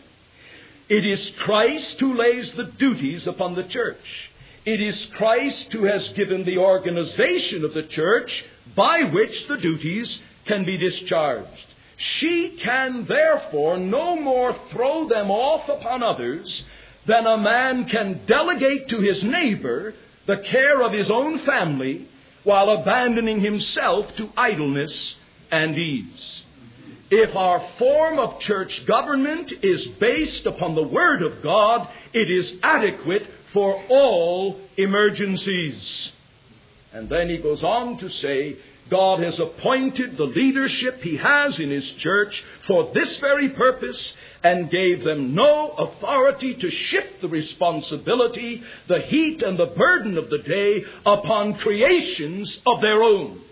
It is Christ who lays the duties upon the church. It is Christ who has given the organization of the church by which the duties can be discharged. She can therefore no more throw them off upon others than a man can delegate to his neighbor the care of his own family while abandoning himself to idleness and ease. If our form of church government is based upon the Word of God, it is adequate for all emergencies. And then he goes on to say, God has appointed the leadership he has in his church for this very purpose and gave them no authority to shift the responsibility, the heat and the burden of the day upon creations of their own.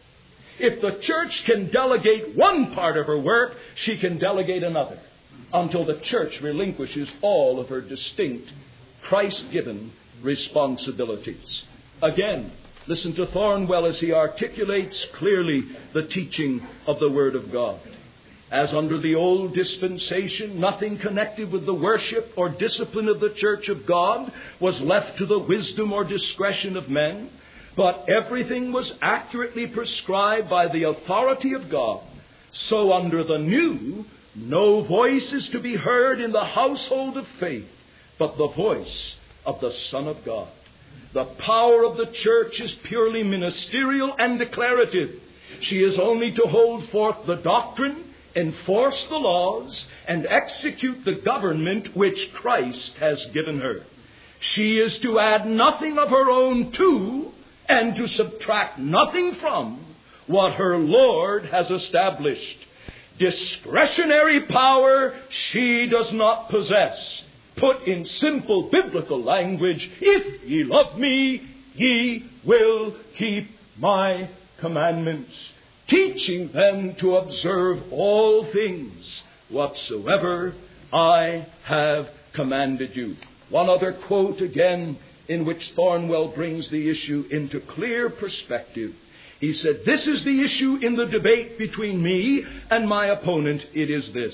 If the church can delegate one part of her work, she can delegate another until the church relinquishes all of her distinct Christ-given responsibilities. Again, listen to Thornwell as he articulates clearly the teaching of the Word of God. As under the old dispensation, nothing connected with the worship or discipline of the church of God was left to the wisdom or discretion of men, but everything was accurately prescribed by the authority of God. So under the new, no voice is to be heard in the household of faith, but the voice of the Son of God. The power of the church is purely ministerial and declarative. She is only to hold forth the doctrine, enforce the laws, and execute the government which Christ has given her. She is to add nothing of her own to, and to subtract nothing from, what her Lord has established. Discretionary power she does not possess. Put in simple biblical language, if ye love me, ye will keep my commandments, teaching them to observe all things whatsoever I have commanded you. One other quote again in which Thornwell brings the issue into clear perspective. He said, "This is the issue in the debate between me and my opponent. It is this.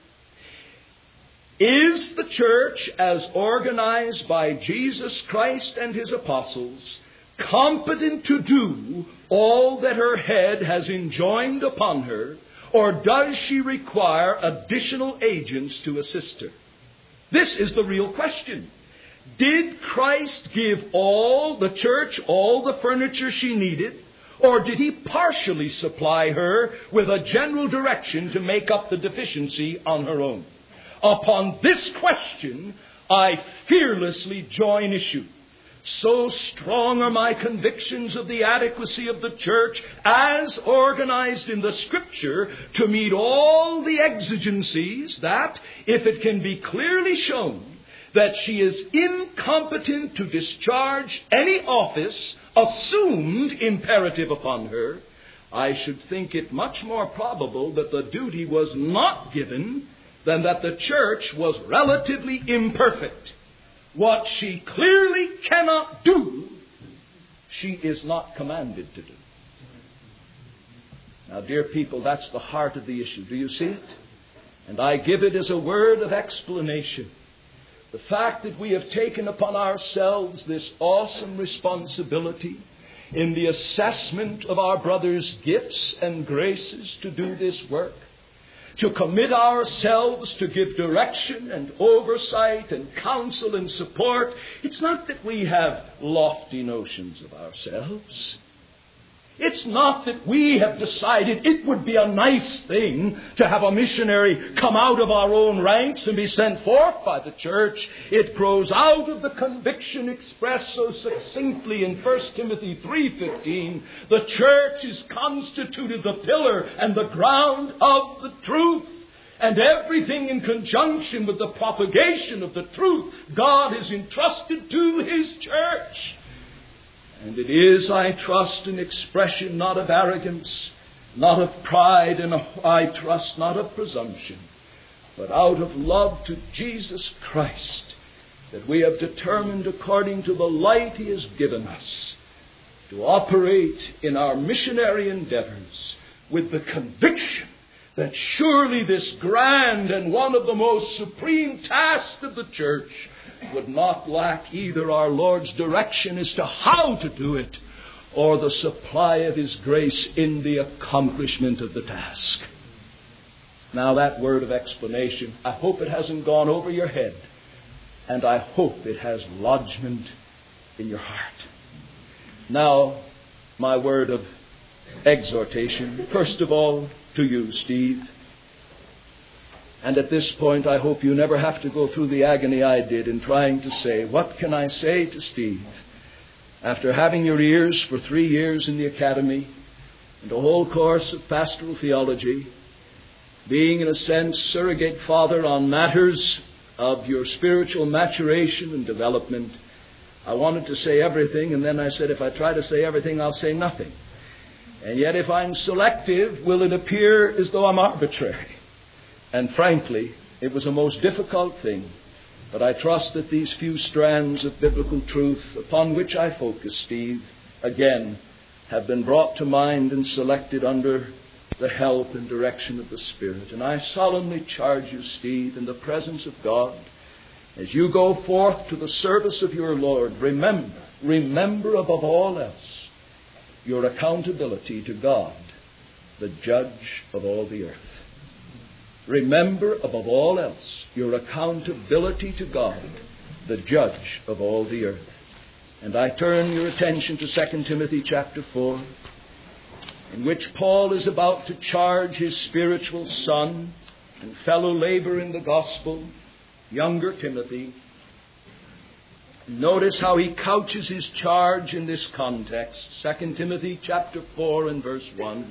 Is the church as organized by Jesus Christ and his apostles competent to do all that her head has enjoined upon her, or does she require additional agents to assist her?" This is the real question. Did Christ give all the church all the furniture she needed, or did he partially supply her with a general direction to make up the deficiency on her own? Upon this question, I fearlessly join issue. So strong are my convictions of the adequacy of the church as organized in the Scripture to meet all the exigencies that, if it can be clearly shown that she is incompetent to discharge any office assumed imperative upon her, I should think it much more probable that the duty was not given than that the church was relatively imperfect. What she clearly cannot do, she is not commanded to do. Now, dear people, that's the heart of the issue. Do you see it? And I give it as a word of explanation. The fact that we have taken upon ourselves this awesome responsibility in the assessment of our brothers' gifts and graces to do this work, to commit ourselves to give direction and oversight and counsel and support. It's not that we have lofty notions of ourselves. It's not that we have decided it would be a nice thing to have a missionary come out of our own ranks and be sent forth by the church. It grows out of the conviction expressed so succinctly in First Timothy three fifteen. The church is constituted the pillar and the ground of the truth. And everything in conjunction with the propagation of the truth God has entrusted to his church. And it is, I trust, an expression not of arrogance, not of pride, and I trust not of presumption, but out of love to Jesus Christ, that we have determined, according to the light he has given us, to operate in our missionary endeavors with the conviction that surely this grand and one of the most supreme tasks of the church would not lack either our Lord's direction as to how to do it, or the supply of his grace in the accomplishment of the task. Now, that word of explanation, I hope it hasn't gone over your head, and I hope it has lodgment in your heart. Now, my word of exhortation, first of all, to you, Steve. And at this point, I hope you never have to go through the agony I did in trying to say, what can I say to Steve? After having your ears for three years in the academy and a whole course of pastoral theology, being in a sense surrogate father on matters of your spiritual maturation and development, I wanted to say everything, and then I said, if I try to say everything, I'll say nothing. And yet if I'm selective, will it appear as though I'm arbitrary? And frankly, it was a most difficult thing. But I trust that these few strands of biblical truth upon which I focus, Steve, again, have been brought to mind and selected under the help and direction of the Spirit. And I solemnly charge you, Steve, in the presence of God, as you go forth to the service of your Lord, remember, remember above all else, your accountability to God, the judge of all the earth. Remember above all else, your accountability to God, the judge of all the earth. And I turn your attention to Second Timothy chapter four, in which Paul is about to charge his spiritual son and fellow laborer in the gospel, younger Timothy. Notice how he couches his charge in this context. Second Timothy chapter four and verse one.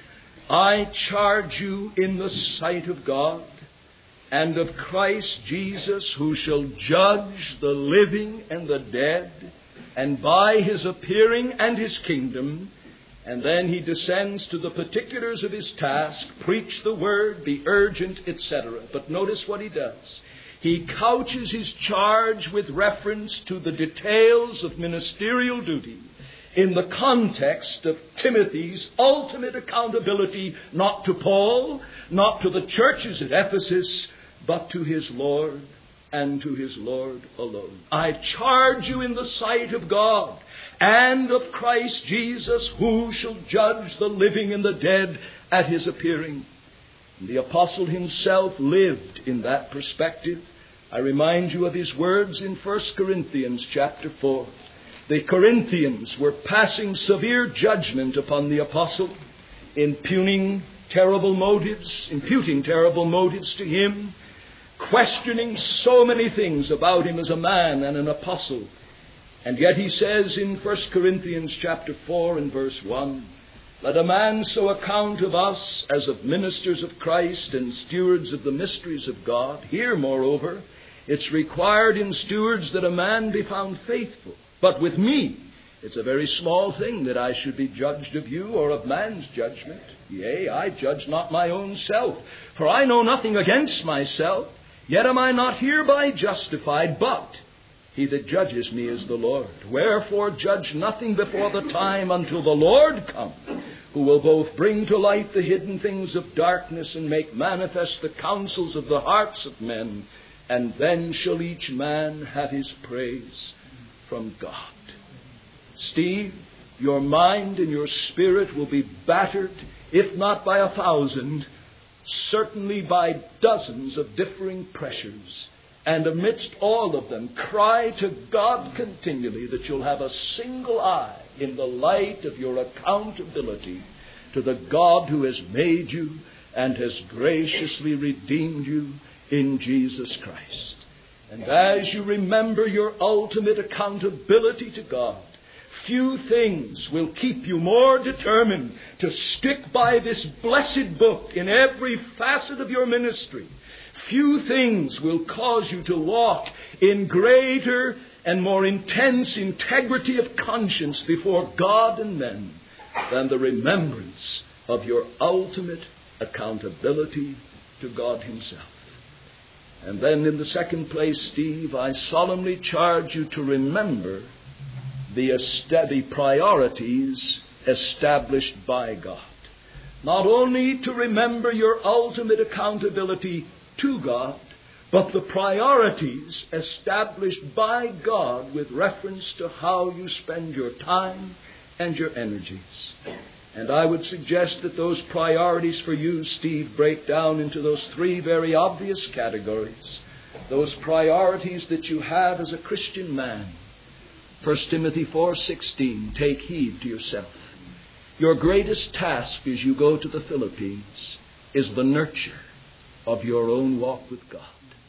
I charge you in the sight of God and of Christ Jesus, who shall judge the living and the dead, and by his appearing and his kingdom. And then he descends to the particulars of his task, preach the word, be urgent, et cetera. But notice what he does. He couches his charge with reference to the details of ministerial duty in the context of Timothy's ultimate accountability, not to Paul, not to the churches at Ephesus, but to his Lord and to his Lord alone. I charge you in the sight of God and of Christ Jesus, who shall judge the living and the dead at his appearing. And the apostle himself lived in that perspective. I remind you of his words in First Corinthians chapter four. The Corinthians were passing severe judgment upon the apostle, impugning terrible motives, imputing terrible motives to him, questioning so many things about him as a man and an apostle. And yet he says in First Corinthians chapter four and verse one, let a man so account of us as of ministers of Christ and stewards of the mysteries of God. Here, moreover, it's required in stewards that a man be found faithful. But with me, it's a very small thing that I should be judged of you or of man's judgment. Yea, I judge not my own self, for I know nothing against myself. Yet am I not hereby justified, but he that judges me is the Lord. Wherefore judge nothing before the time until the Lord come, who will both bring to light the hidden things of darkness and make manifest the counsels of the hearts of men. And then shall each man have his praise from God. Steve, your mind and your spirit will be battered, if not by a thousand, certainly by dozens of differing pressures. And amidst all of them, cry to God continually that you'll have a single eye in the light of your accountability to the God who has made you and has graciously redeemed you in Jesus Christ. And as you remember your ultimate accountability to God, few things will keep you more determined to stick by this blessed book in every facet of your ministry. Few things will cause you to walk in greater and more intense integrity of conscience before God and men than the remembrance of your ultimate accountability to God himself. And then in the second place, Steve, I solemnly charge you to remember the, est- the priorities established by God. Not only to remember your ultimate accountability to God, but the priorities established by God with reference to how you spend your time and your energies. And I would suggest that those priorities for you, Steve, break down into those three very obvious categories. Those priorities that you have as a Christian man. First Timothy four sixteen, take heed to yourself. Your greatest task as you go to the Philippines is the nurture of your own walk with God.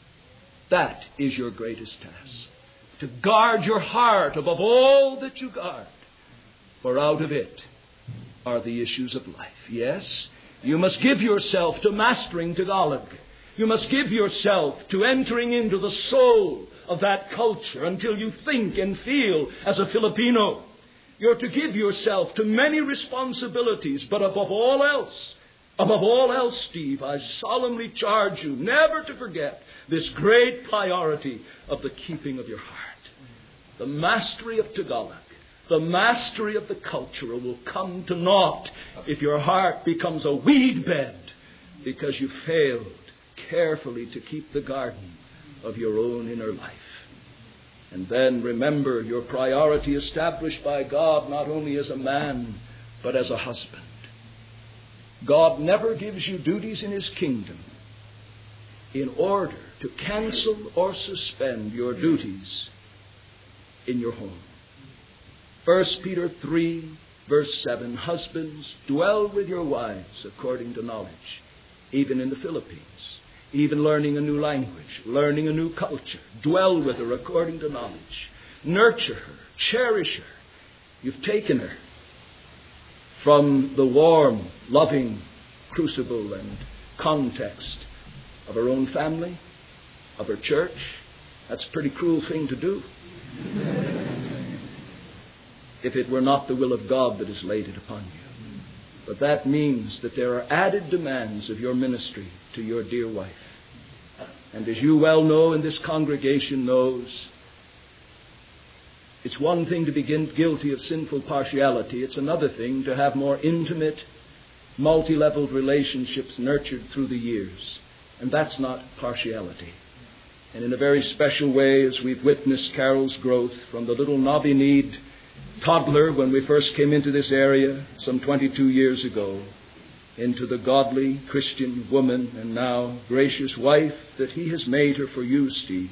That is your greatest task. To guard your heart above all that you guard. For out of it are the issues of life. Yes, you must give yourself to mastering Tagalog. You must give yourself to entering into the soul of that culture until you think and feel as a Filipino. You're to give yourself to many responsibilities, but above all else, above all else, Steve, I solemnly charge you never to forget this great priority of the keeping of your heart. The mastery of Tagalog. The mastery of the cultural will come to naught if your heart becomes a weed bed because you failed carefully to keep the garden of your own inner life. And then remember your priority established by God not only as a man, but as a husband. God never gives you duties in His kingdom in order to cancel or suspend your duties in your home. First Peter three, verse seven, husbands, dwell with your wives according to knowledge, even in the Philippines, even learning a new language, learning a new culture. Dwell with her according to knowledge. Nurture her, cherish her. You've taken her from the warm, loving crucible and context of her own family, of her church. That's a pretty cruel thing to do. If it were not the will of God that has laid it upon you. But that means that there are added demands of your ministry to your dear wife. And as you well know, and this congregation knows, it's one thing to be guilty of sinful partiality. It's another thing to have more intimate, multi-leveled relationships nurtured through the years. And that's not partiality. And in a very special way, as we've witnessed Carol's growth from the little knobby-kneed toddler when we first came into this area some twenty-two years ago, into the godly Christian woman and now gracious wife that He has made her for you, Steve,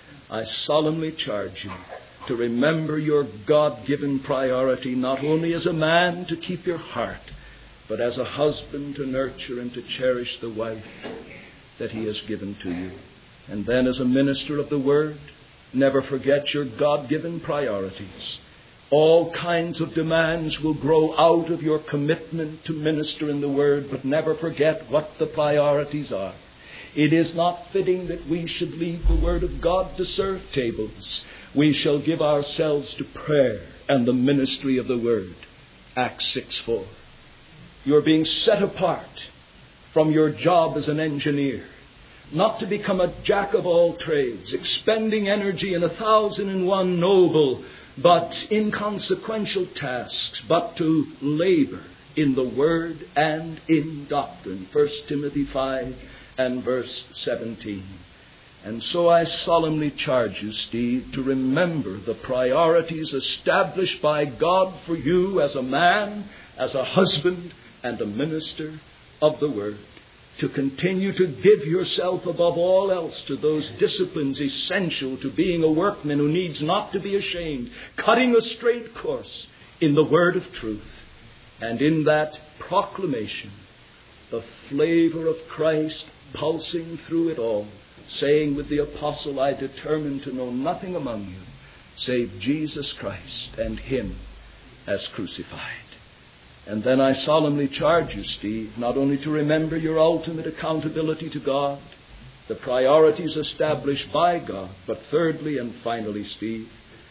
I solemnly charge you to remember your God-given priority not only as a man to keep your heart, but as a husband to nurture and to cherish the wife that He has given to you. And then as a minister of the Word, never forget your God-given priorities. All kinds of demands will grow out of your commitment to minister in the Word, but never forget what the priorities are. It is not fitting that we should leave the Word of God to serve tables. We shall give ourselves to prayer and the ministry of the Word. Acts six four. You're being set apart from your job as an engineer, not to become a jack of all trades, expending energy in a thousand and one noble but inconsequential tasks, but to labor in the Word and in doctrine. First Timothy five and verse seventeen. And so I solemnly charge you, Steve, to remember the priorities established by God for you as a man, as a husband, and a minister of the Word. To continue to give yourself above all else to those disciplines essential to being a workman who needs not to be ashamed, cutting a straight course in the word of truth. And in that proclamation, the flavor of Christ pulsing through it all, saying with the apostle, I determine to know nothing among you save Jesus Christ and Him as crucified. And then I solemnly charge you, Steve, not only to remember your ultimate accountability to God, the priorities established by God, but thirdly and finally, Steve,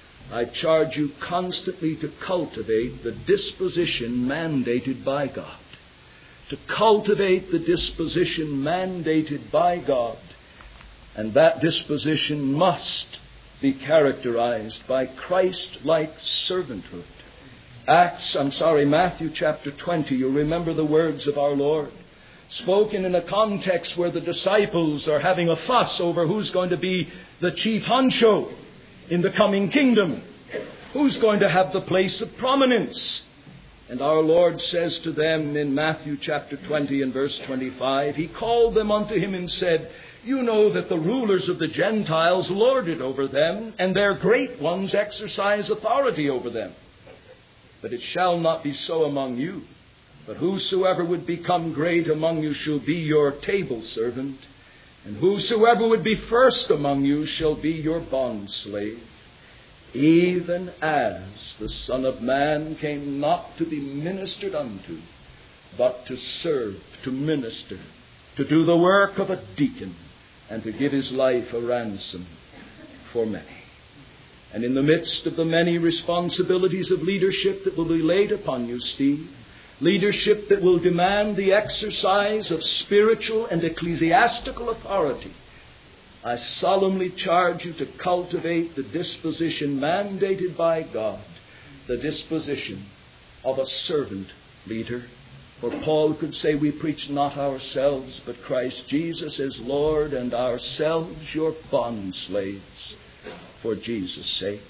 I charge you constantly to cultivate the disposition mandated by God. To cultivate the disposition mandated by God. And that disposition must be characterized by Christ-like servanthood. Acts, I'm sorry, Matthew chapter twenty, you'll remember the words of our Lord, spoken in a context where the disciples are having a fuss over who's going to be the chief honcho in the coming kingdom, who's going to have the place of prominence. And our Lord says to them in Matthew chapter twenty and verse twenty-five, He called them unto Him and said, You know that the rulers of the Gentiles lord it over them, and their great ones exercise authority over them. But it shall not be so among you. But whosoever would become great among you shall be your table servant, and whosoever would be first among you shall be your bondslave. Even as the Son of Man came not to be ministered unto, but to serve, to minister, to do the work of a deacon, and to give His life a ransom for many. And in the midst of the many responsibilities of leadership that will be laid upon you, Steve, leadership that will demand the exercise of spiritual and ecclesiastical authority, I solemnly charge you to cultivate the disposition mandated by God the disposition of a servant leader. For Paul could say, we preach not ourselves, but Christ Jesus as Lord, and ourselves your bond slaves for Jesus' sake.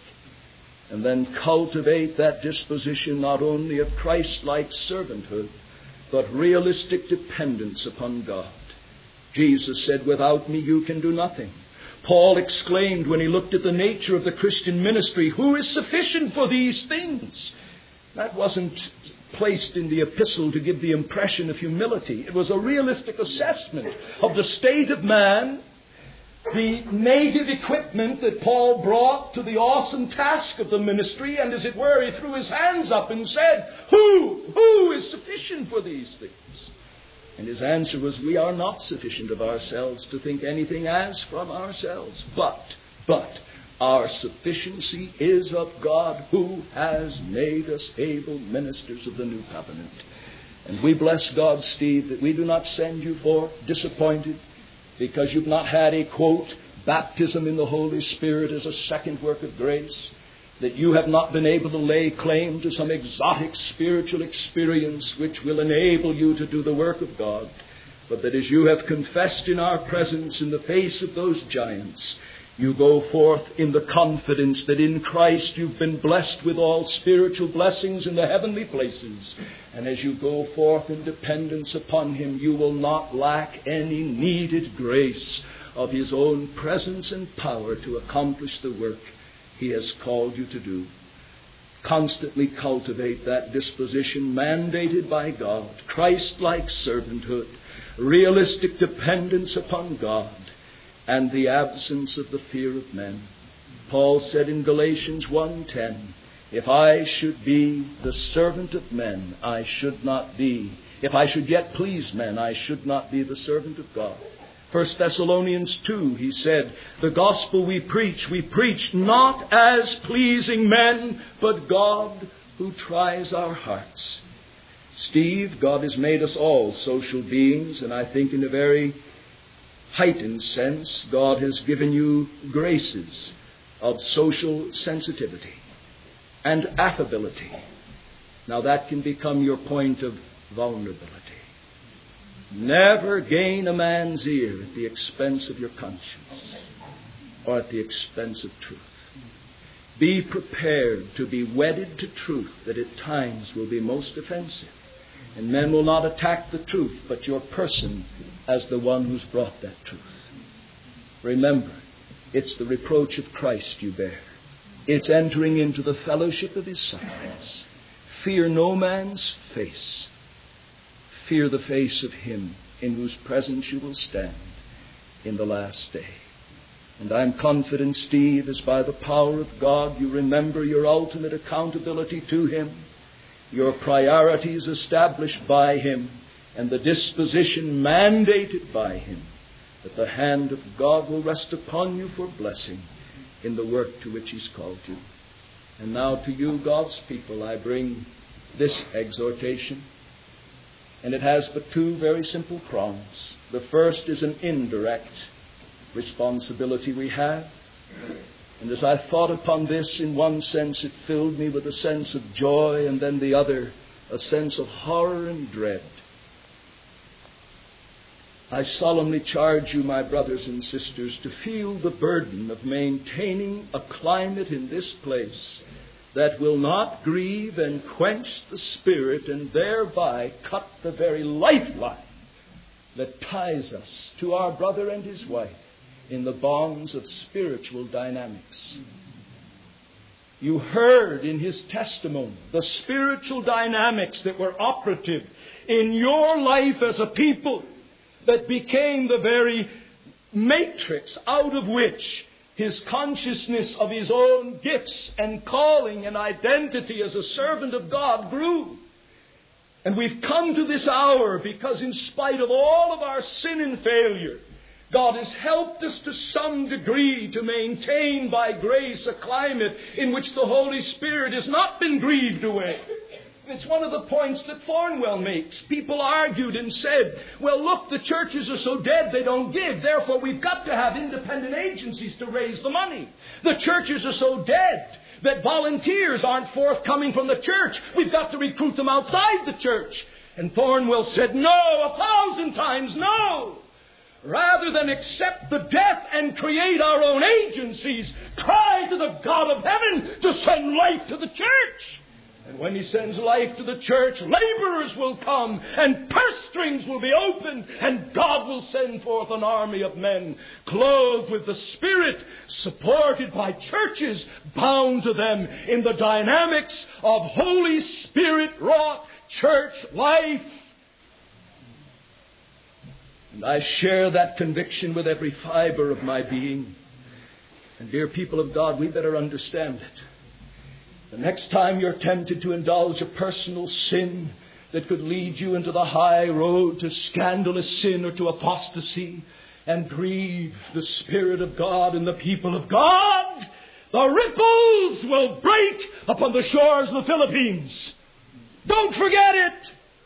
And then cultivate that disposition not only of Christ-like servanthood, but realistic dependence upon God. Jesus said, without me you can do nothing. Paul exclaimed when he looked at the nature of the Christian ministry, who is sufficient for these things? That wasn't placed in the epistle to give the impression of humility. It was a realistic assessment of the state of man, the native equipment that Paul brought to the awesome task of the ministry, and as it were, he threw his hands up and said, Who? Who is sufficient for these things? And his answer was, we are not sufficient of ourselves to think anything as from ourselves, but, but, our sufficiency is of God, who has made us able ministers of the new covenant. And we bless God, Steve, that we do not send you forth disappointed because you've not had a, quote, baptism in the Holy Spirit as a second work of grace, that you have not been able to lay claim to some exotic spiritual experience which will enable you to do the work of God, but that as you have confessed in our presence in the face of those giants, you go forth in the confidence that in Christ you've been blessed with all spiritual blessings in the heavenly places. And as you go forth in dependence upon Him, you will not lack any needed grace of His own presence and power to accomplish the work He has called you to do. Constantly cultivate that disposition mandated by God, Christ-like servanthood, realistic dependence upon God, and the absence of the fear of men. Paul said in Galatians one ten, if I should be the servant of men, I should not be. If I should yet please men, I should not be the servant of God. First Thessalonians two, he said, the gospel we preach, we preach not as pleasing men, but God who tries our hearts. Steve, God has made us all social beings, and I think in a very heightened sense, God has given you graces of social sensitivity and affability. Now that can become your point of vulnerability. Never gain a man's ear at the expense of your conscience or at the expense of truth. Be prepared to be wedded to truth that at times will be most offensive. And men will not attack the truth, but your person as the one who's brought that truth. Remember, it's the reproach of Christ you bear. It's entering into the fellowship of His sufferings. Fear no man's face. Fear the face of Him in whose presence you will stand in the last day. And I'm confident, Steve, as by the power of God you remember your ultimate accountability to Him, your priorities established by Him, and the disposition mandated by Him, that the hand of God will rest upon you for blessing in the work to which He's called you. And now to you, God's people, I bring this exhortation. And it has but two very simple prongs. The first is an indirect responsibility we have. And as I thought upon this, in one sense it filled me with a sense of joy, and then the other, a sense of horror and dread. I solemnly charge you, my brothers and sisters, to feel the burden of maintaining a climate in this place that will not grieve and quench the Spirit, and thereby cut the very lifeline that ties us to our brother and his wife in the bonds of spiritual dynamics. You heard in his testimony the spiritual dynamics that were operative in your life as a people, that became the very matrix out of which his consciousness of his own gifts and calling and identity as a servant of God grew. And we've come to this hour because in spite of all of our sin and failure, God has helped us to some degree to maintain by grace a climate in which the Holy Spirit has not been grieved away. It's one of the points that Thornwell makes. People argued and said, well, look, the churches are so dead they don't give. Therefore, we've got to have independent agencies to raise the money. The churches are so dead that volunteers aren't forthcoming from the church. We've got to recruit them outside the church. And Thornwell said, no, a thousand times no. Rather than accept the death and create our own agencies, cry to the God of heaven to send life to the church. And when He sends life to the church, laborers will come, and purse strings will be opened, and God will send forth an army of men, clothed with the Spirit, supported by churches, bound to them in the dynamics of Holy Spirit-wrought church life. And I share that conviction with every fiber of my being. And dear people of God, we better understand it. The next time you're tempted to indulge a personal sin that could lead you into the high road to scandalous sin or to apostasy and grieve the Spirit of God and the people of God, the ripples will break upon the shores of the Philippines. Don't forget it.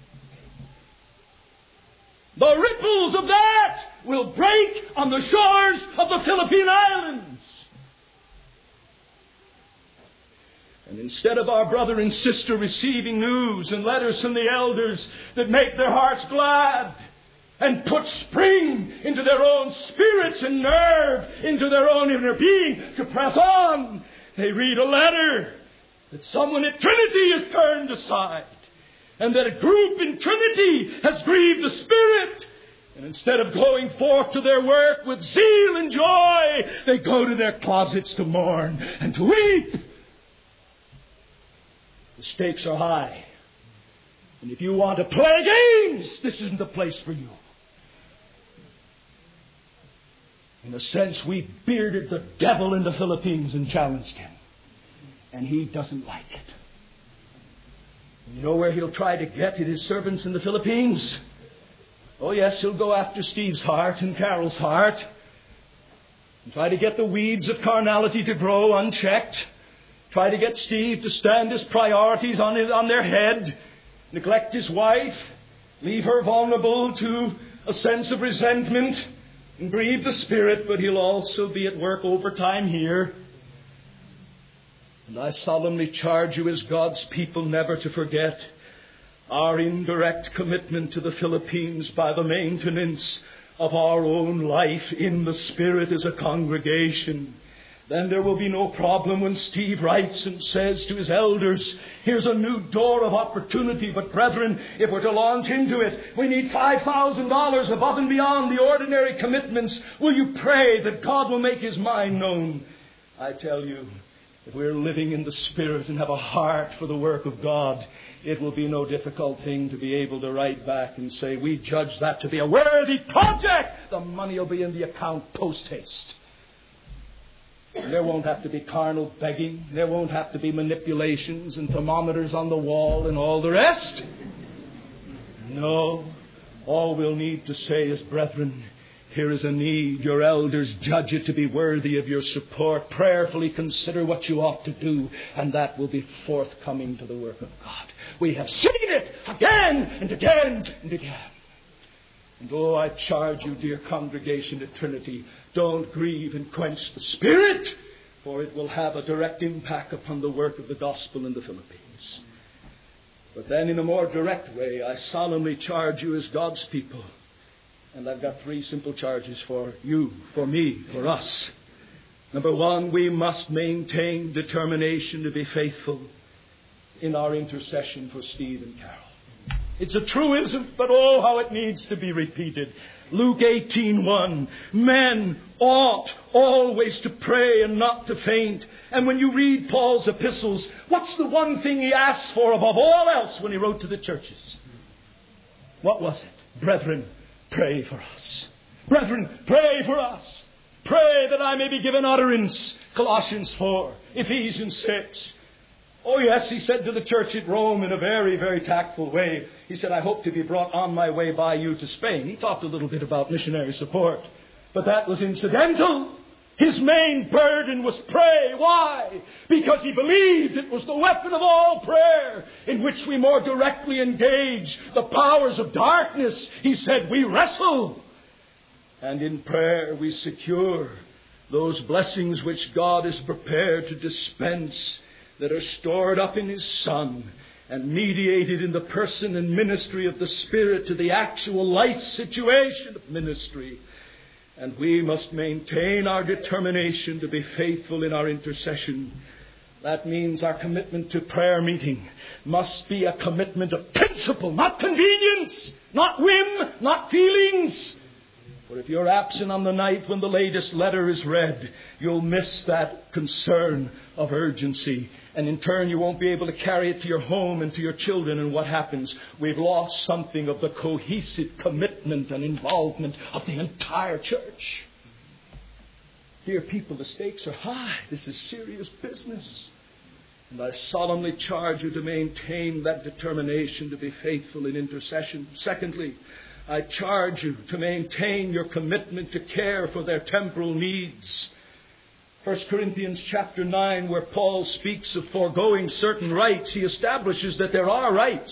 The ripples of that will break on the shores of the Philippine Islands. And instead of our brother and sister receiving news and letters from the elders that make their hearts glad and put spring into their own spirits and nerve into their own inner being to press on, they read a letter that someone at Trinity has turned aside and that a group in Trinity has grieved the Spirit. And instead of going forth to their work with zeal and joy, they go to their closets to mourn and to weep. The stakes are high. And if you want to play games, this isn't the place for you. In a sense, we bearded the devil in the Philippines and challenged him. And he doesn't like it. You know where he'll try to get at his servants in the Philippines? Oh yes, he'll go after Steve's heart and Carol's heart. And try to get the weeds of carnality to grow unchecked. Try to get Steve to stand his priorities on, his, on their head, neglect his wife, leave her vulnerable to a sense of resentment, and grieve the Spirit, but he'll also be at work overtime here. And I solemnly charge you as God's people never to forget our indirect commitment to the Philippines by the maintenance of our own life in the Spirit as a congregation. Then there will be no problem when Steve writes and says to his elders, here's a new door of opportunity, but brethren, if we're to launch into it, we need five thousand dollars above and beyond the ordinary commitments. Will you pray that God will make His mind known? I tell you, if we're living in the Spirit and have a heart for the work of God, it will be no difficult thing to be able to write back and say, we judge that to be a worthy project. The money will be in the account post-haste. There won't have to be carnal begging. There won't have to be manipulations and thermometers on the wall and all the rest. No. All we'll need to say is, brethren, here is a need. Your elders judge it to be worthy of your support. Prayerfully consider what you ought to do, and that will be forthcoming to the work of God. We have seen it again and again and again. And oh, I charge you, dear congregation at Trinity, don't grieve and quench the Spirit, for it will have a direct impact upon the work of the gospel in the Philippines. But then in a more direct way, I solemnly charge you as God's people, and I've got three simple charges for you, for me, for us. Number one, we must maintain determination to be faithful in our intercession for Steve and Carol. It's a truism, but oh, how it needs to be repeated. Luke eighteen one. Men ought always to pray and not to faint. And when you read Paul's epistles, what's the one thing he asks for above all else when he wrote to the churches? What was it? Brethren, pray for us. Brethren, pray for us. Pray that I may be given utterance. Colossians four. Ephesians six. Oh yes, he said to the church at Rome in a very, very tactful way. He said, I hope to be brought on my way by you to Spain. He talked a little bit about missionary support. But that was incidental. His main burden was pray. Why? Because he believed it was the weapon of all prayer in which we more directly engage the powers of darkness. He said, we wrestle. And in prayer we secure those blessings which God is prepared to dispense that are stored up in His Son and mediated in the person and ministry of the Spirit to the actual life situation of ministry. And we must maintain our determination to be faithful in our intercession. That means our commitment to prayer meeting must be a commitment of principle, not convenience, not whim, not feelings. For if you're absent on the night when the latest letter is read, you'll miss that concern of urgency. And in turn, you won't be able to carry it to your home and to your children. And what happens? We've lost something of the cohesive commitment and involvement of the entire church. Dear people, the stakes are high. This is serious business. And I solemnly charge you to maintain that determination to be faithful in intercession. Secondly, I charge you to maintain your commitment to care for their temporal needs. First Corinthians chapter nine, where Paul speaks of foregoing certain rights, he establishes that there are rights,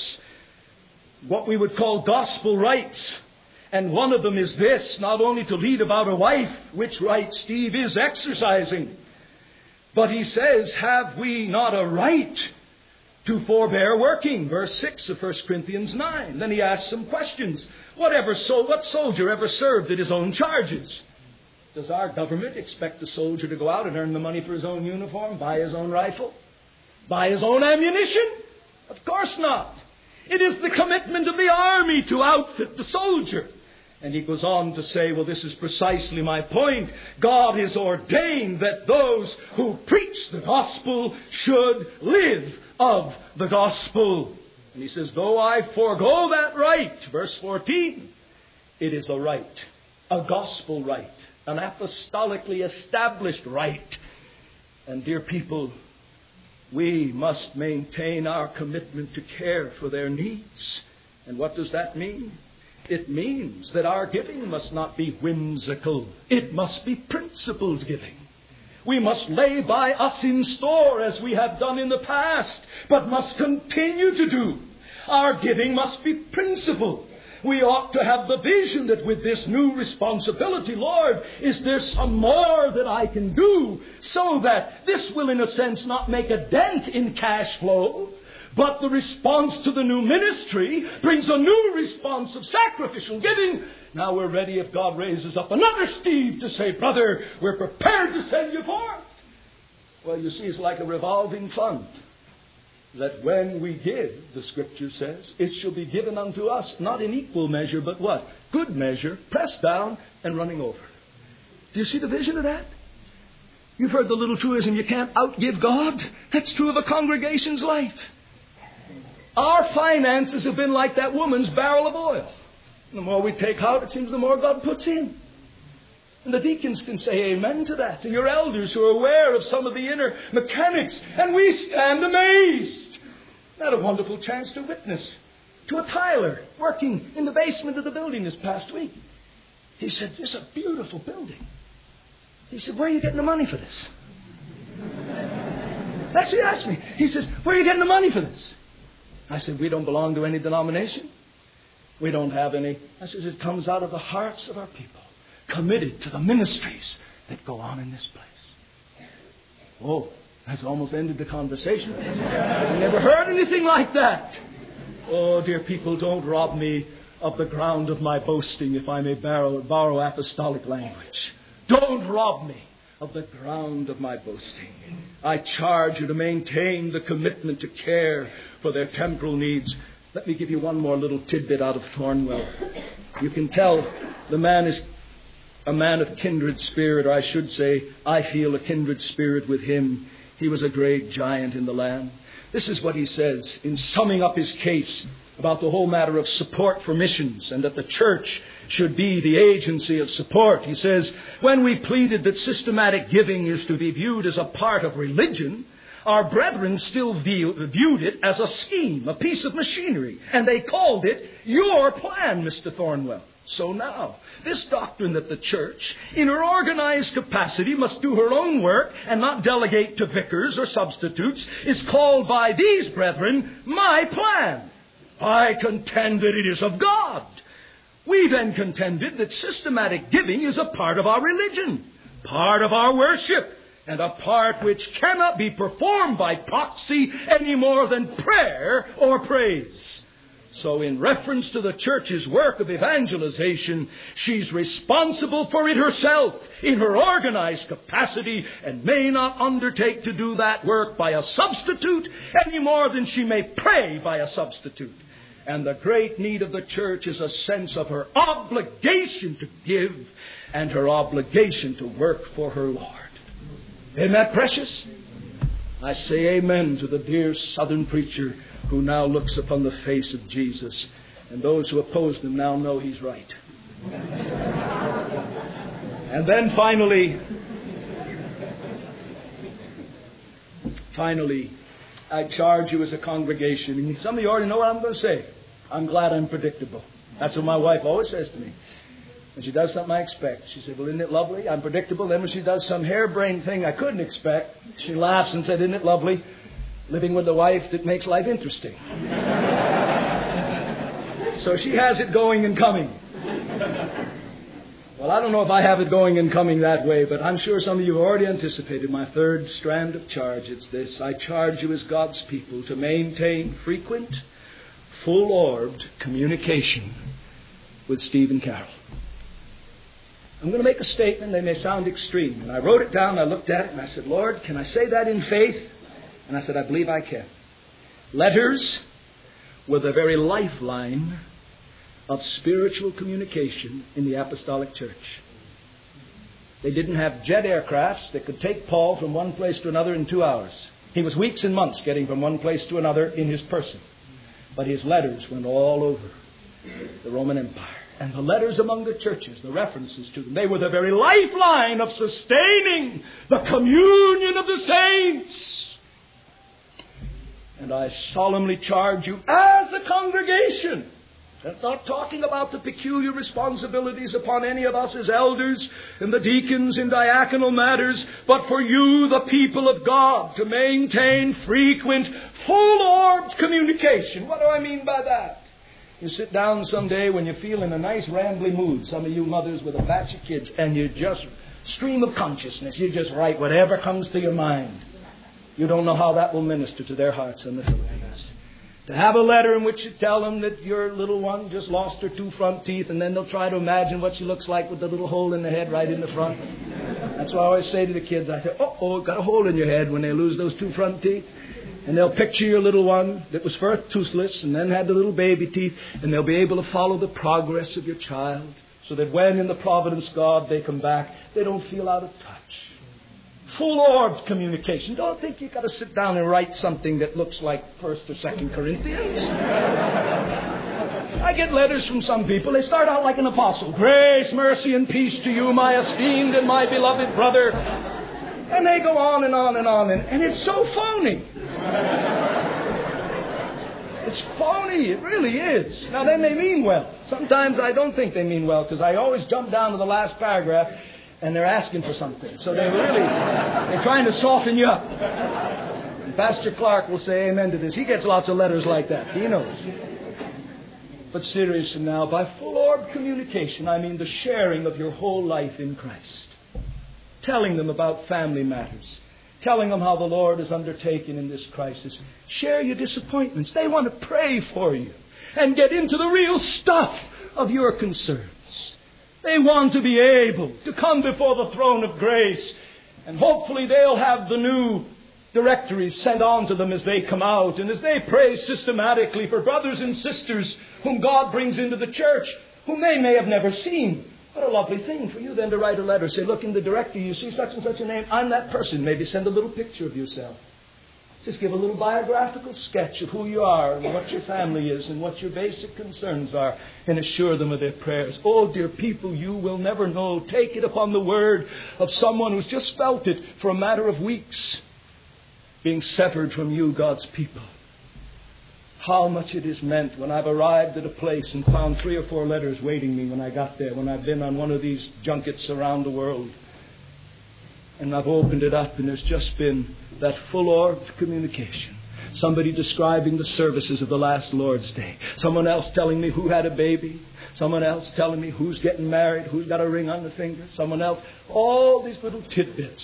what we would call gospel rights. And one of them is this, not only to lead about a wife, which right Steve is exercising, but he says, have we not a right to forbear working? Verse six of First Corinthians nine. Then he asks some questions. Whatever so, what soldier ever served at his own charges? Does our government expect the soldier to go out and earn the money for his own uniform, buy his own rifle, buy his own ammunition? Of course not. It is the commitment of the army to outfit the soldier. And he goes on to say, well, this is precisely my point. God has ordained that those who preach the gospel should live of the gospel. And he says, though I forego that right, verse fourteen, it is a right, a gospel right, an apostolically established right. And dear people, we must maintain our commitment to care for their needs. And what does that mean? It means that our giving must not be whimsical. It must be principled giving. We must lay by us in store as we have done in the past, but must continue to do. Our giving must be principled. We ought to have the vision that with this new responsibility, Lord, is there some more that I can do so that this will, in a sense, not make a dent in cash flow, but the response to the new ministry brings a new response of sacrificial giving. Now we're ready if God raises up another Steve to say, brother, we're prepared to send you forth. Well, you see, it's like a revolving fund. That when we give, the Scripture says, it shall be given unto us, not in equal measure, but what? Good measure, pressed down and running over. Do you see the vision of that? You've heard the little truism, you can't outgive God. That's true of a congregation's life. Our finances have been like that woman's barrel of oil. The more we take out, it seems the more God puts in. And the deacons can say amen to that. And your elders who are aware of some of the inner mechanics. And we stand amazed. I had a wonderful chance to witness to a tiler working in the basement of the building this past week. He said, this is a beautiful building. He said, where are you getting the money for this? That's what he asked me. He says, where are you getting the money for this? I said, we don't belong to any denomination. We don't have any. I said, it comes out of the hearts of our people, committed to the ministries that go on in this place. Oh, that's almost ended the conversation. I never heard anything like that. Oh, dear people, don't rob me of the ground of my boasting, if I may borrow, borrow apostolic language. Don't rob me of the ground of my boasting. I charge you to maintain the commitment to care for their temporal needs. Let me give you one more little tidbit out of Thornwell. You can tell the man is a man of kindred spirit, or I should say, I feel a kindred spirit with him. He was a great giant in the land. This is what he says in summing up his case about the whole matter of support for missions and that the church should be the agency of support. He says, when we pleaded that systematic giving is to be viewed as a part of religion, our brethren still viewed it as a scheme, a piece of machinery, and they called it your plan, Mister Thornwell. So now, this doctrine that the church, in her organized capacity, must do her own work and not delegate to vicars or substitutes, is called by these brethren my plan. I contend that it is of God. We then contended that systematic giving is a part of our religion, part of our worship. and a part which cannot be performed by proxy any more than prayer or praise. So in reference to the church's work of evangelization, she's responsible for it herself in her organized capacity and may not undertake to do that work by a substitute any more than she may pray by a substitute. And the great need of the church is a sense of her obligation to give and her obligation to work for her Lord. Isn't that precious? I say amen to the dear Southern preacher who now looks upon the face of Jesus. And those who oppose him now know he's right. And then finally, finally, I charge you as a congregation. And some of you already know what I'm going to say. I'm glad I'm predictable. That's what my wife always says to me. When she does something I expect, she said, well, isn't it lovely? I'm predictable. Then when she does some harebrained thing I couldn't expect, she laughs and said, isn't it lovely? Living with a wife that makes life interesting. So she has it going and coming. Well, I don't know if I have it going and coming that way, but I'm sure some of you have already anticipated my third strand of charge. It's this. I charge you as God's people to maintain frequent, full-orbed communication with Stephen Carroll. I'm going to make a statement. They may sound extreme. And I wrote it down, I looked at it, and I said, Lord, can I say that in faith? And I said, I believe I can. Letters were the very lifeline of spiritual communication in the apostolic church. They didn't have jet aircrafts that could take Paul from one place to another in two hours. He was weeks and months getting from one place to another in his person. But his letters went all over the Roman Empire. And the letters among the churches, the references to them, they were the very lifeline of sustaining the communion of the saints. And I solemnly charge you as a congregation, I'm not talking about the peculiar responsibilities upon any of us as elders and the deacons in diaconal matters, but for you, the people of God, to maintain frequent, full-orbed communication. What do I mean by that? You sit down someday when you feel in a nice rambly mood, some of you mothers with a batch of kids, and you just stream of consciousness. You just write whatever comes to your mind. You don't know how that will minister to their hearts in the Philippines. To have a letter in which you tell them that your little one just lost her two front teeth, and then they'll try to imagine what she looks like with the little hole in the head right in the front. That's what I always say to the kids. I say, oh, oh, got a hole in your head when they lose those two front teeth. And they'll picture your little one that was first toothless and then had the little baby teeth, and they'll be able to follow the progress of your child so that when in the providence of God they come back, they don't feel out of touch. Full-orbed communication. Don't think you've got to sit down and write something that looks like First or Second Corinthians. I get letters from some people. They start out like an apostle. Grace, mercy, and peace to you, my esteemed and my beloved brother. And they go on and on and on. And, and it's so phony. It's phony. It really is. Now, they may mean well. Sometimes I don't think they mean well because I always jump down to the last paragraph and they're asking for something. So they're really, they're trying to soften you up. And Pastor Clark will say amen to this. He gets lots of letters like that. He knows. But seriously now, by full-orbed communication, I mean the sharing of your whole life in Christ. Telling them about family matters. Telling them how the Lord has undertaken in this crisis. Share your disappointments. They want to pray for you and get into the real stuff of your concerns. They want to be able to come before the throne of grace, and hopefully they'll have the new directories sent on to them as they come out, and as they pray systematically for brothers and sisters whom God brings into the church, whom they may have never seen. What a lovely thing for you then to write a letter. Say, look, in the directory you see such and such a name. I'm that person. Maybe send a little picture of yourself. Just give a little biographical sketch of who you are and what your family is and what your basic concerns are, and assure them of their prayers. Oh, dear people, you will never know. Take it upon the word of someone who's just felt it for a matter of weeks, being severed from you, God's people. How much it is meant when I've arrived at a place and found three or four letters waiting me when I got there, when I've been on one of these junkets around the world. And I've opened it up and there's just been that full-orbed communication. Somebody describing the services of the last Lord's Day. Someone else telling me who had a baby. Someone else telling me who's getting married, who's got a ring on the finger. Someone else. All these little tidbits.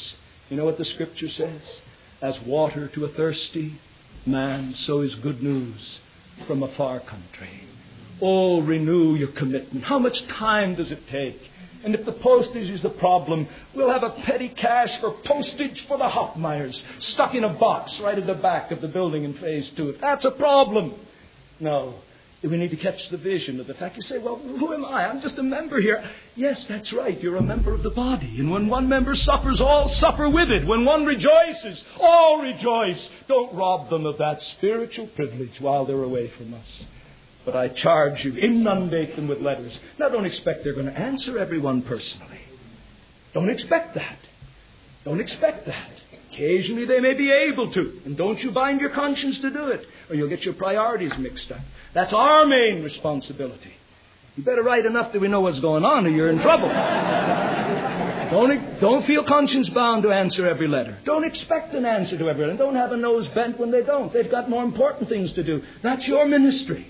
You know what the Scripture says? As water to a thirsty man, so is good news from a far country. Oh, renew your commitment. How much time does it take? And if the postage is the problem, we'll have a petty cash for postage for the Hoffmeyers stuck in a box right at the back of the building in phase two. If that's a problem. No. We need to catch the vision of the fact. You say, well, who am I? I'm just a member here. Yes, that's right. You're a member of the body. And when one member suffers, all suffer with it. When one rejoices, all rejoice. Don't rob them of that spiritual privilege while they're away from us. But I charge you, inundate them with letters. Now, don't expect they're going to answer everyone personally. Don't expect that. Don't expect that. Occasionally they may be able to. And don't you bind your conscience to do it, or you'll get your priorities mixed up. That's our main responsibility. You better write enough that we know what's going on, or you're in trouble. Don't, don't feel conscience bound to answer every letter. Don't expect an answer to every letter. And don't have a nose bent when they don't. They've got more important things to do. That's your ministry.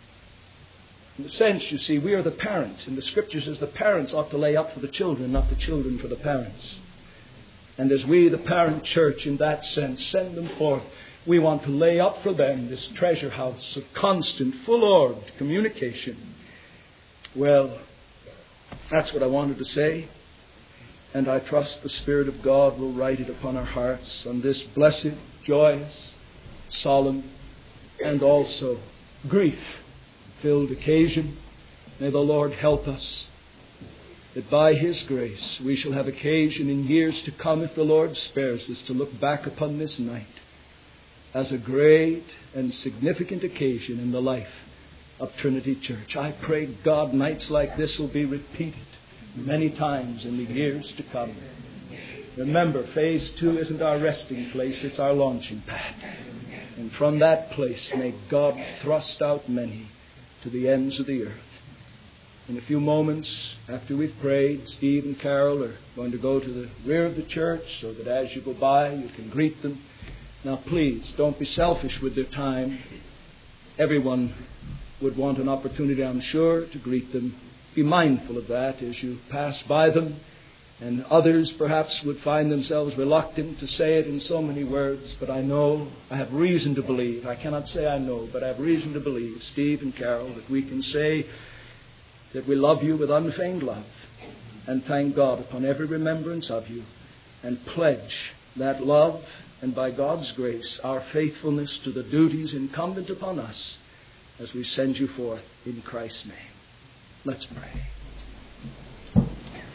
In the sense, you see, we are the parents. And the Scripture says the parents ought to lay up for the children, not the children for the parents. And as we, the parent church, in that sense, send them forth, we want to lay up for them this treasure house of constant, full-orbed communication. Well, that's what I wanted to say. And I trust the Spirit of God will write it upon our hearts on this blessed, joyous, solemn, and also grief-filled occasion. May the Lord help us that by His grace we shall have occasion in years to come, if the Lord spares us, to look back upon this night as a great and significant occasion in the life of Trinity Church. I pray God nights like this will be repeated many times in the years to come. Remember, phase two isn't our resting place, it's our launching pad. And from that place may God thrust out many to the ends of the earth. In a few moments, after we've prayed, Steve and Carol are going to go to the rear of the church so that as you go by, you can greet them. Now, please, don't be selfish with their time. Everyone would want an opportunity, I'm sure, to greet them. Be mindful of that as you pass by them. And others perhaps would find themselves reluctant to say it in so many words. But I know, I have reason to believe, I cannot say I know, but I have reason to believe, Steve and Carol, that we can say that we love you with unfeigned love, and thank God upon every remembrance of you, and pledge that love, and by God's grace, our faithfulness to the duties incumbent upon us as we send you forth in Christ's name. Let's pray.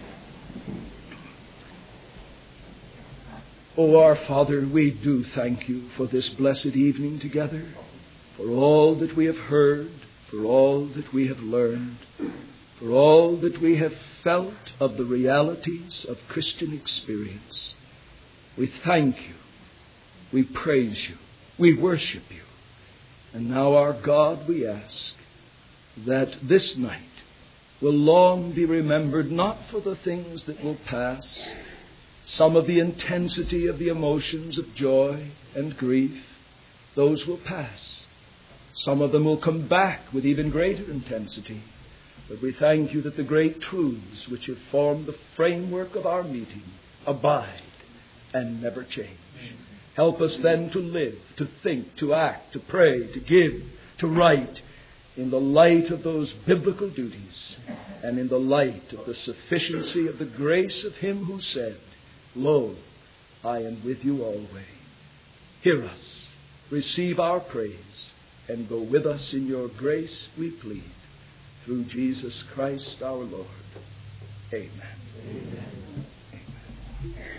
O our Father, we do thank you for this blessed evening together, for all that we have heard, for all that we have learned, for all that we have felt of the realities of Christian experience. We thank you. We praise you. We worship you. And now, our God, we ask that this night will long be remembered not for the things that will pass, some of the intensity of the emotions of joy and grief, those will pass. Some of them will come back with even greater intensity. But we thank you that the great truths which have formed the framework of our meeting abide and never change. Help us then to live, to think, to act, to pray, to give, to write in the light of those biblical duties and in the light of the sufficiency of the grace of Him who said, Lo, I am with you always. Hear us, receive our praise, and go with us in your grace, we plead. Through Jesus Christ our Lord. Amen. Amen. Amen.